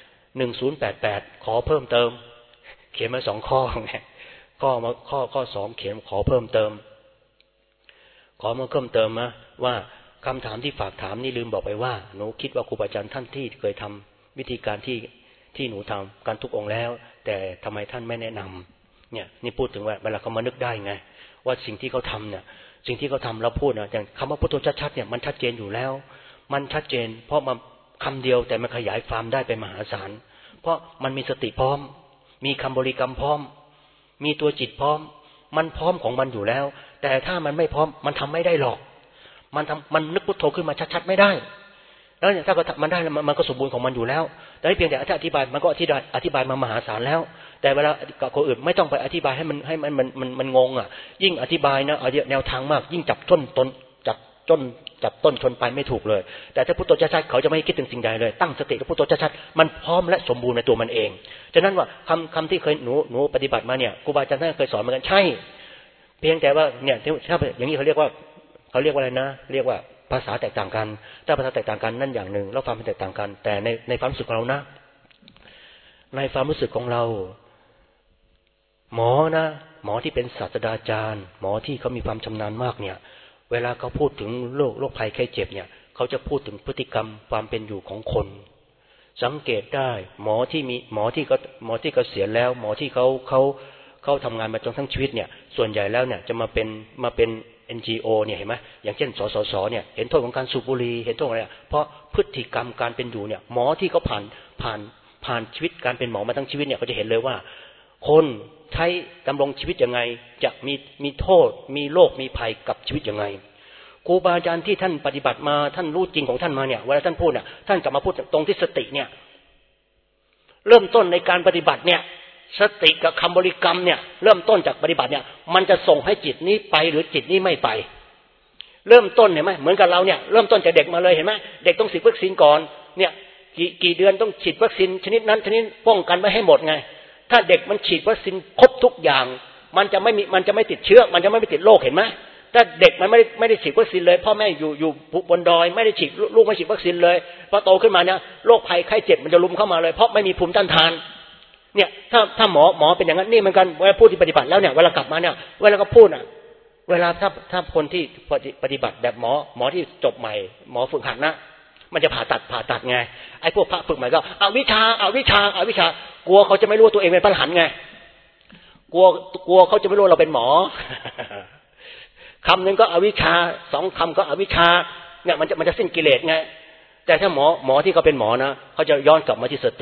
[SPEAKER 1] 1088ขอเพิ่มเติมเขียนมา2ข้อไงข้อ2เขียนขอเพิ่มเติมขอมาเพิ่มเติมนะว่าคำถามที่ฝากถามนี่ลืมบอกไปว่าหนูคิดว่าครูบาอาจารย์ท่านที่เคยทำวิธีการที่หนูทำการทุกองค์แล้วแต่ทำไมท่านไม่แนะนำเนี่ยนี่พูดถึงว่าเวลาเขามานึกได้ไงว่าสิ่งที่เขาทำเนี่ยสิ่งที่เขาทำเราพูดนะอย่างคำว่าพุทโธชัดๆเนี่ยมันชัดเจนอยู่แล้วมันชัดเจนเพราะมันคำเดียวแต่มันขยายความได้ไปมหาศาลเพราะมันมีสติพร้อมมีคำบริกรรมพร้อมมีตัวจิตพร้อมมันพร้อมของมันอยู่แล้วแต่ถ้ามันไม่พร้อมมันทำไม่ได้หรอกมันนึกพุทโธขึ้นมาชัดๆไม่ได้แล้วเนี่ยถ้ามันได้มันก็สมบูรณ์ของมันอยู่แล้วแต่เพียงแต่อธิบายมันก็อธิบายมามหาศาลแล้วแต่เวลากับคนอื่นไม่ต้องไปอธิบายให้มันงงอ่ะยิ่งอธิบายนะเอาแนวทางมากยิ่งจับต้นชนไปไม่ถูกเลยแต่ถ้าพุทโธชัดๆเขาจะไม่คิดถึงสิ่งใดเลยตั้งสติกับพุทโธชัดๆมันพร้อมและสมบูรณ์ในตัวมันเองฉะนั้นว่าคำที่เคยหนูปฏิบัติมาเนี่ยครูบาอาจารย์ท่านเคยสอนเหมือนกันใช่เพียงแต่ว่าเนี่ยถ้าอย่างนี้เขาเรียกว่าอะไรนะเรียกว่าภาษาแตกต่างกันถ้าภาษาแตกต่างกันนั่นอย่างหนึ่งแล้วความแตกต่างกันแต่ในความรู้สึกของเรานะในความรู้สึกของเราหมอที่เป็นศาสตราจารย์หมอที่เขามีความชำนาญมากเนี่ยเวลาเขาพูดถึงโรคภัยไข้เจ็บเนี่ยเขาจะพูดถึงพฤติกรรมความเป็นอยู่ของคนสังเกตได้หมอที่เกษียณแล้วหมอที่เขาทำงานมาจนทั้งชีวิตเนี่ยส่วนใหญ่แล้วเนี่ยจะมาเป็น NGO เนี่ยเห็นไหมอย่างเช่นสสเนี่ยเห็นโทษของการสูบบุหรี่เห็นโทษอะไรเพราะพฤติกรรมการเป็นอยู่เนี่ยหมอที่เขาผ่านชีวิตการเป็นหมอมาทั้งชีวิตเนี่ยเขาจะเห็นเลยว่าคนใช้ดำรงชีวิตยังไงจะมีโทษมีโรคมีภัยกับชีวิตยังไงครูบาอาจารย์ที่ท่านปฏิบัติมาท่านรู้จริงของท่านมาเนี่ยเวลาท่านพูดน่ะท่านกลับมาพูดตรงที่สติเนี่ยเริ่มต้นในการปฏิบัติเนี่ยสติกับคำบริกรรมเนี่ยเริ่มต้นจากปฏิบัติเนี่ยมันจะส่งให้จิตนี้ไปหรือจิตนี้ไม่ไปเริ่มต้นเห็นไหมเหมือนกับเราเนี่ยเริ่มต้นจากเด็กมาเลยเห็นไหมเด็กต้องฉีดวัคซีนก่อนเนี่ยกี่เดือนต้องฉีดวัคซีนชนิดนั้นชนิดป้องกันไว้ให้หมดไงถ้าเด็กมันฉีดวัคซีนครบทุกอย่างมันจะไม่ติดเชื้อมันจะไม่ติดโรคเห็นไหมถ้าเด็กมันไม่ได้ฉีดวัคซีนเลยพ่อแม่อยู่บนดอยไม่ได้ฉีดลูกไม่ฉีดวัคซีนเลยพอโตขึ้นมาเนี่ยโรคภัยไข้เจ็บมันจะลุมเข้ามาเลยเพราะไม่มีภูมิต้านทานเนี่ยถ้าหมอเป็นอย่างนั้นนี่เหมือนกันเวลาพูดที่ปฏิบัติแล้วเนี่ยเวลากลับมาเนี่ยเวลาก็พูดอ่ะเวลาถ้าคนที่ปฏิบัติแบบหมอที่จบใหม่หมอฝึกหัดนะมันจะผ่าตัดไงไอ้พวกพระฝึกใหม่ก็เอาวิชากลัวเขาจะไม่รู้ตัวเองเป็นพระอรหันต์ไงกลัวเขาจะไม่รู้เราเป็นหมอคำนึงก็อวิชชา2คำก็อวิชชาเนี่ยมันจะสิ้นกิเลสไงแต่ถ้าหมอที่เขาเป็นหมอนะเขาจะย้อนกลับมาที่สติ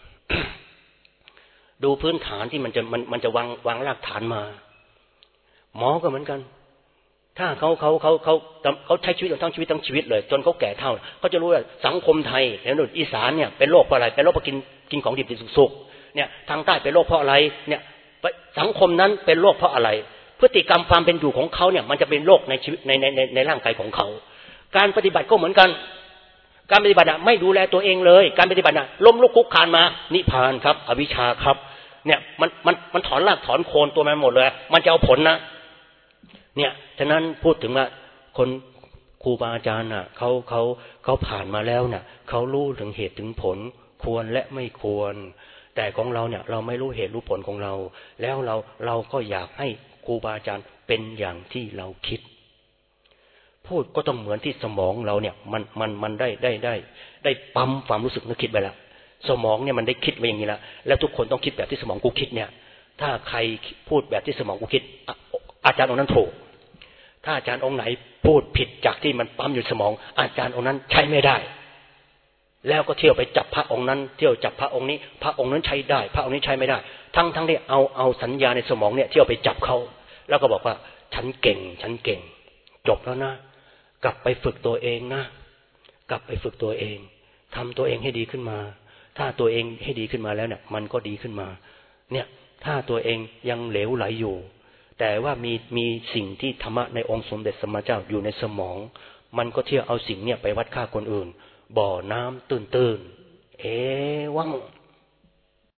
[SPEAKER 1] ดูพื้นฐานที่มันจะวางรากฐานมาหมอก็เหมือนกันถ้าเขาใช้ชีวิตทั้งชีวิตเลยจนเขาแก่เฒ่าเขาจะรู้ว่าสังคมไทยในหนุนอีสานเนี่ยเป็นโรคเพราะอะไรเป็นโรคเพราะกินของดิบสุกเนี่ยทางใต้เป็นโรคเพราะอะไรเนี่ยสังคมนั้นเป็นโรคเพราะอะไรพฤติกรรมความเป็นอยู่ของเขาเนี่ยมันจะเป็นโรคในชีวิตในร่างกายของเขาการปฏิบัติก็เหมือนกันการปฏิบัติไม่ดูแลตัวเองเลยการปฏิบัติล้มลุกคลุกคลานมานิพพานครับอวิชชาครับเนี่ยมันถอนรากถอนโคนตัวมันหมดเลยมันจะเอาผลนะเนี่ยฉะนั้นพูดถึงว่าคนครูบาอาจารย์น่ะเขาผ่านมาแล้วเนี่ยเขารู้ถึงเหตุถึงผลควรและไม่ควรแต่ของเราเนี่ยเราไม่รู้เหตุรู้ผลของเราแล้วเราก็อยากให้ครูบาอาจารย์เป็นอย่างที่เราคิดพูดก็ต้องเหมือนที่สมองเราเนี่ยมันได้ปั๊มความรู้สึกนึกคิดไปแล้วสมองเนี่ยมันได้คิดไว้อย่างนี้แล้วทุกคนต้องคิดแบบที่สมองกูคิดเนี่ยถ้าใครพูดแบบที่สมองกูคิดอาจารย์องค์นั้นถูกถ้าอาจารย์องค์ไหนพูดผิดจากที่มันปั๊มอยู่สมองอาจารย์องค์นั้นใช้ไม่ได้แล้วก็เที่ยวไปจับพระองค์นั้นเที่ยวจับพระองค์นี้พระองค์นั้นใช้ได้พระองค์นี้ใช้ไม่ได้ทั้งที่เอาสัญญาในสมองเนี่ยเที่ยวไปจับเขาแล้วก็บอกว่าฉันเก่งจบแล้วนะกลับไปฝึกตัวเองนะกลับไปฝึกตัวเองทำตัวเองให้ดีขึ้นมาถ้าตัวเองให้ดีขึ้นมาแล้วเนี่ยมันก็ดีขึ้นมาเนี่ยถ้าตัวเองยังเหลวไหลอยู่แต่ว่ามีสิ่งที่ธรรมะในองค์สมเด็จสมมาเจ้าอยู่ในสมองมันก็เที่ยวเอาสิ่งเนี่ยไปวัดค่าคนอื่นบ่อน้ำตื้นๆเอวัง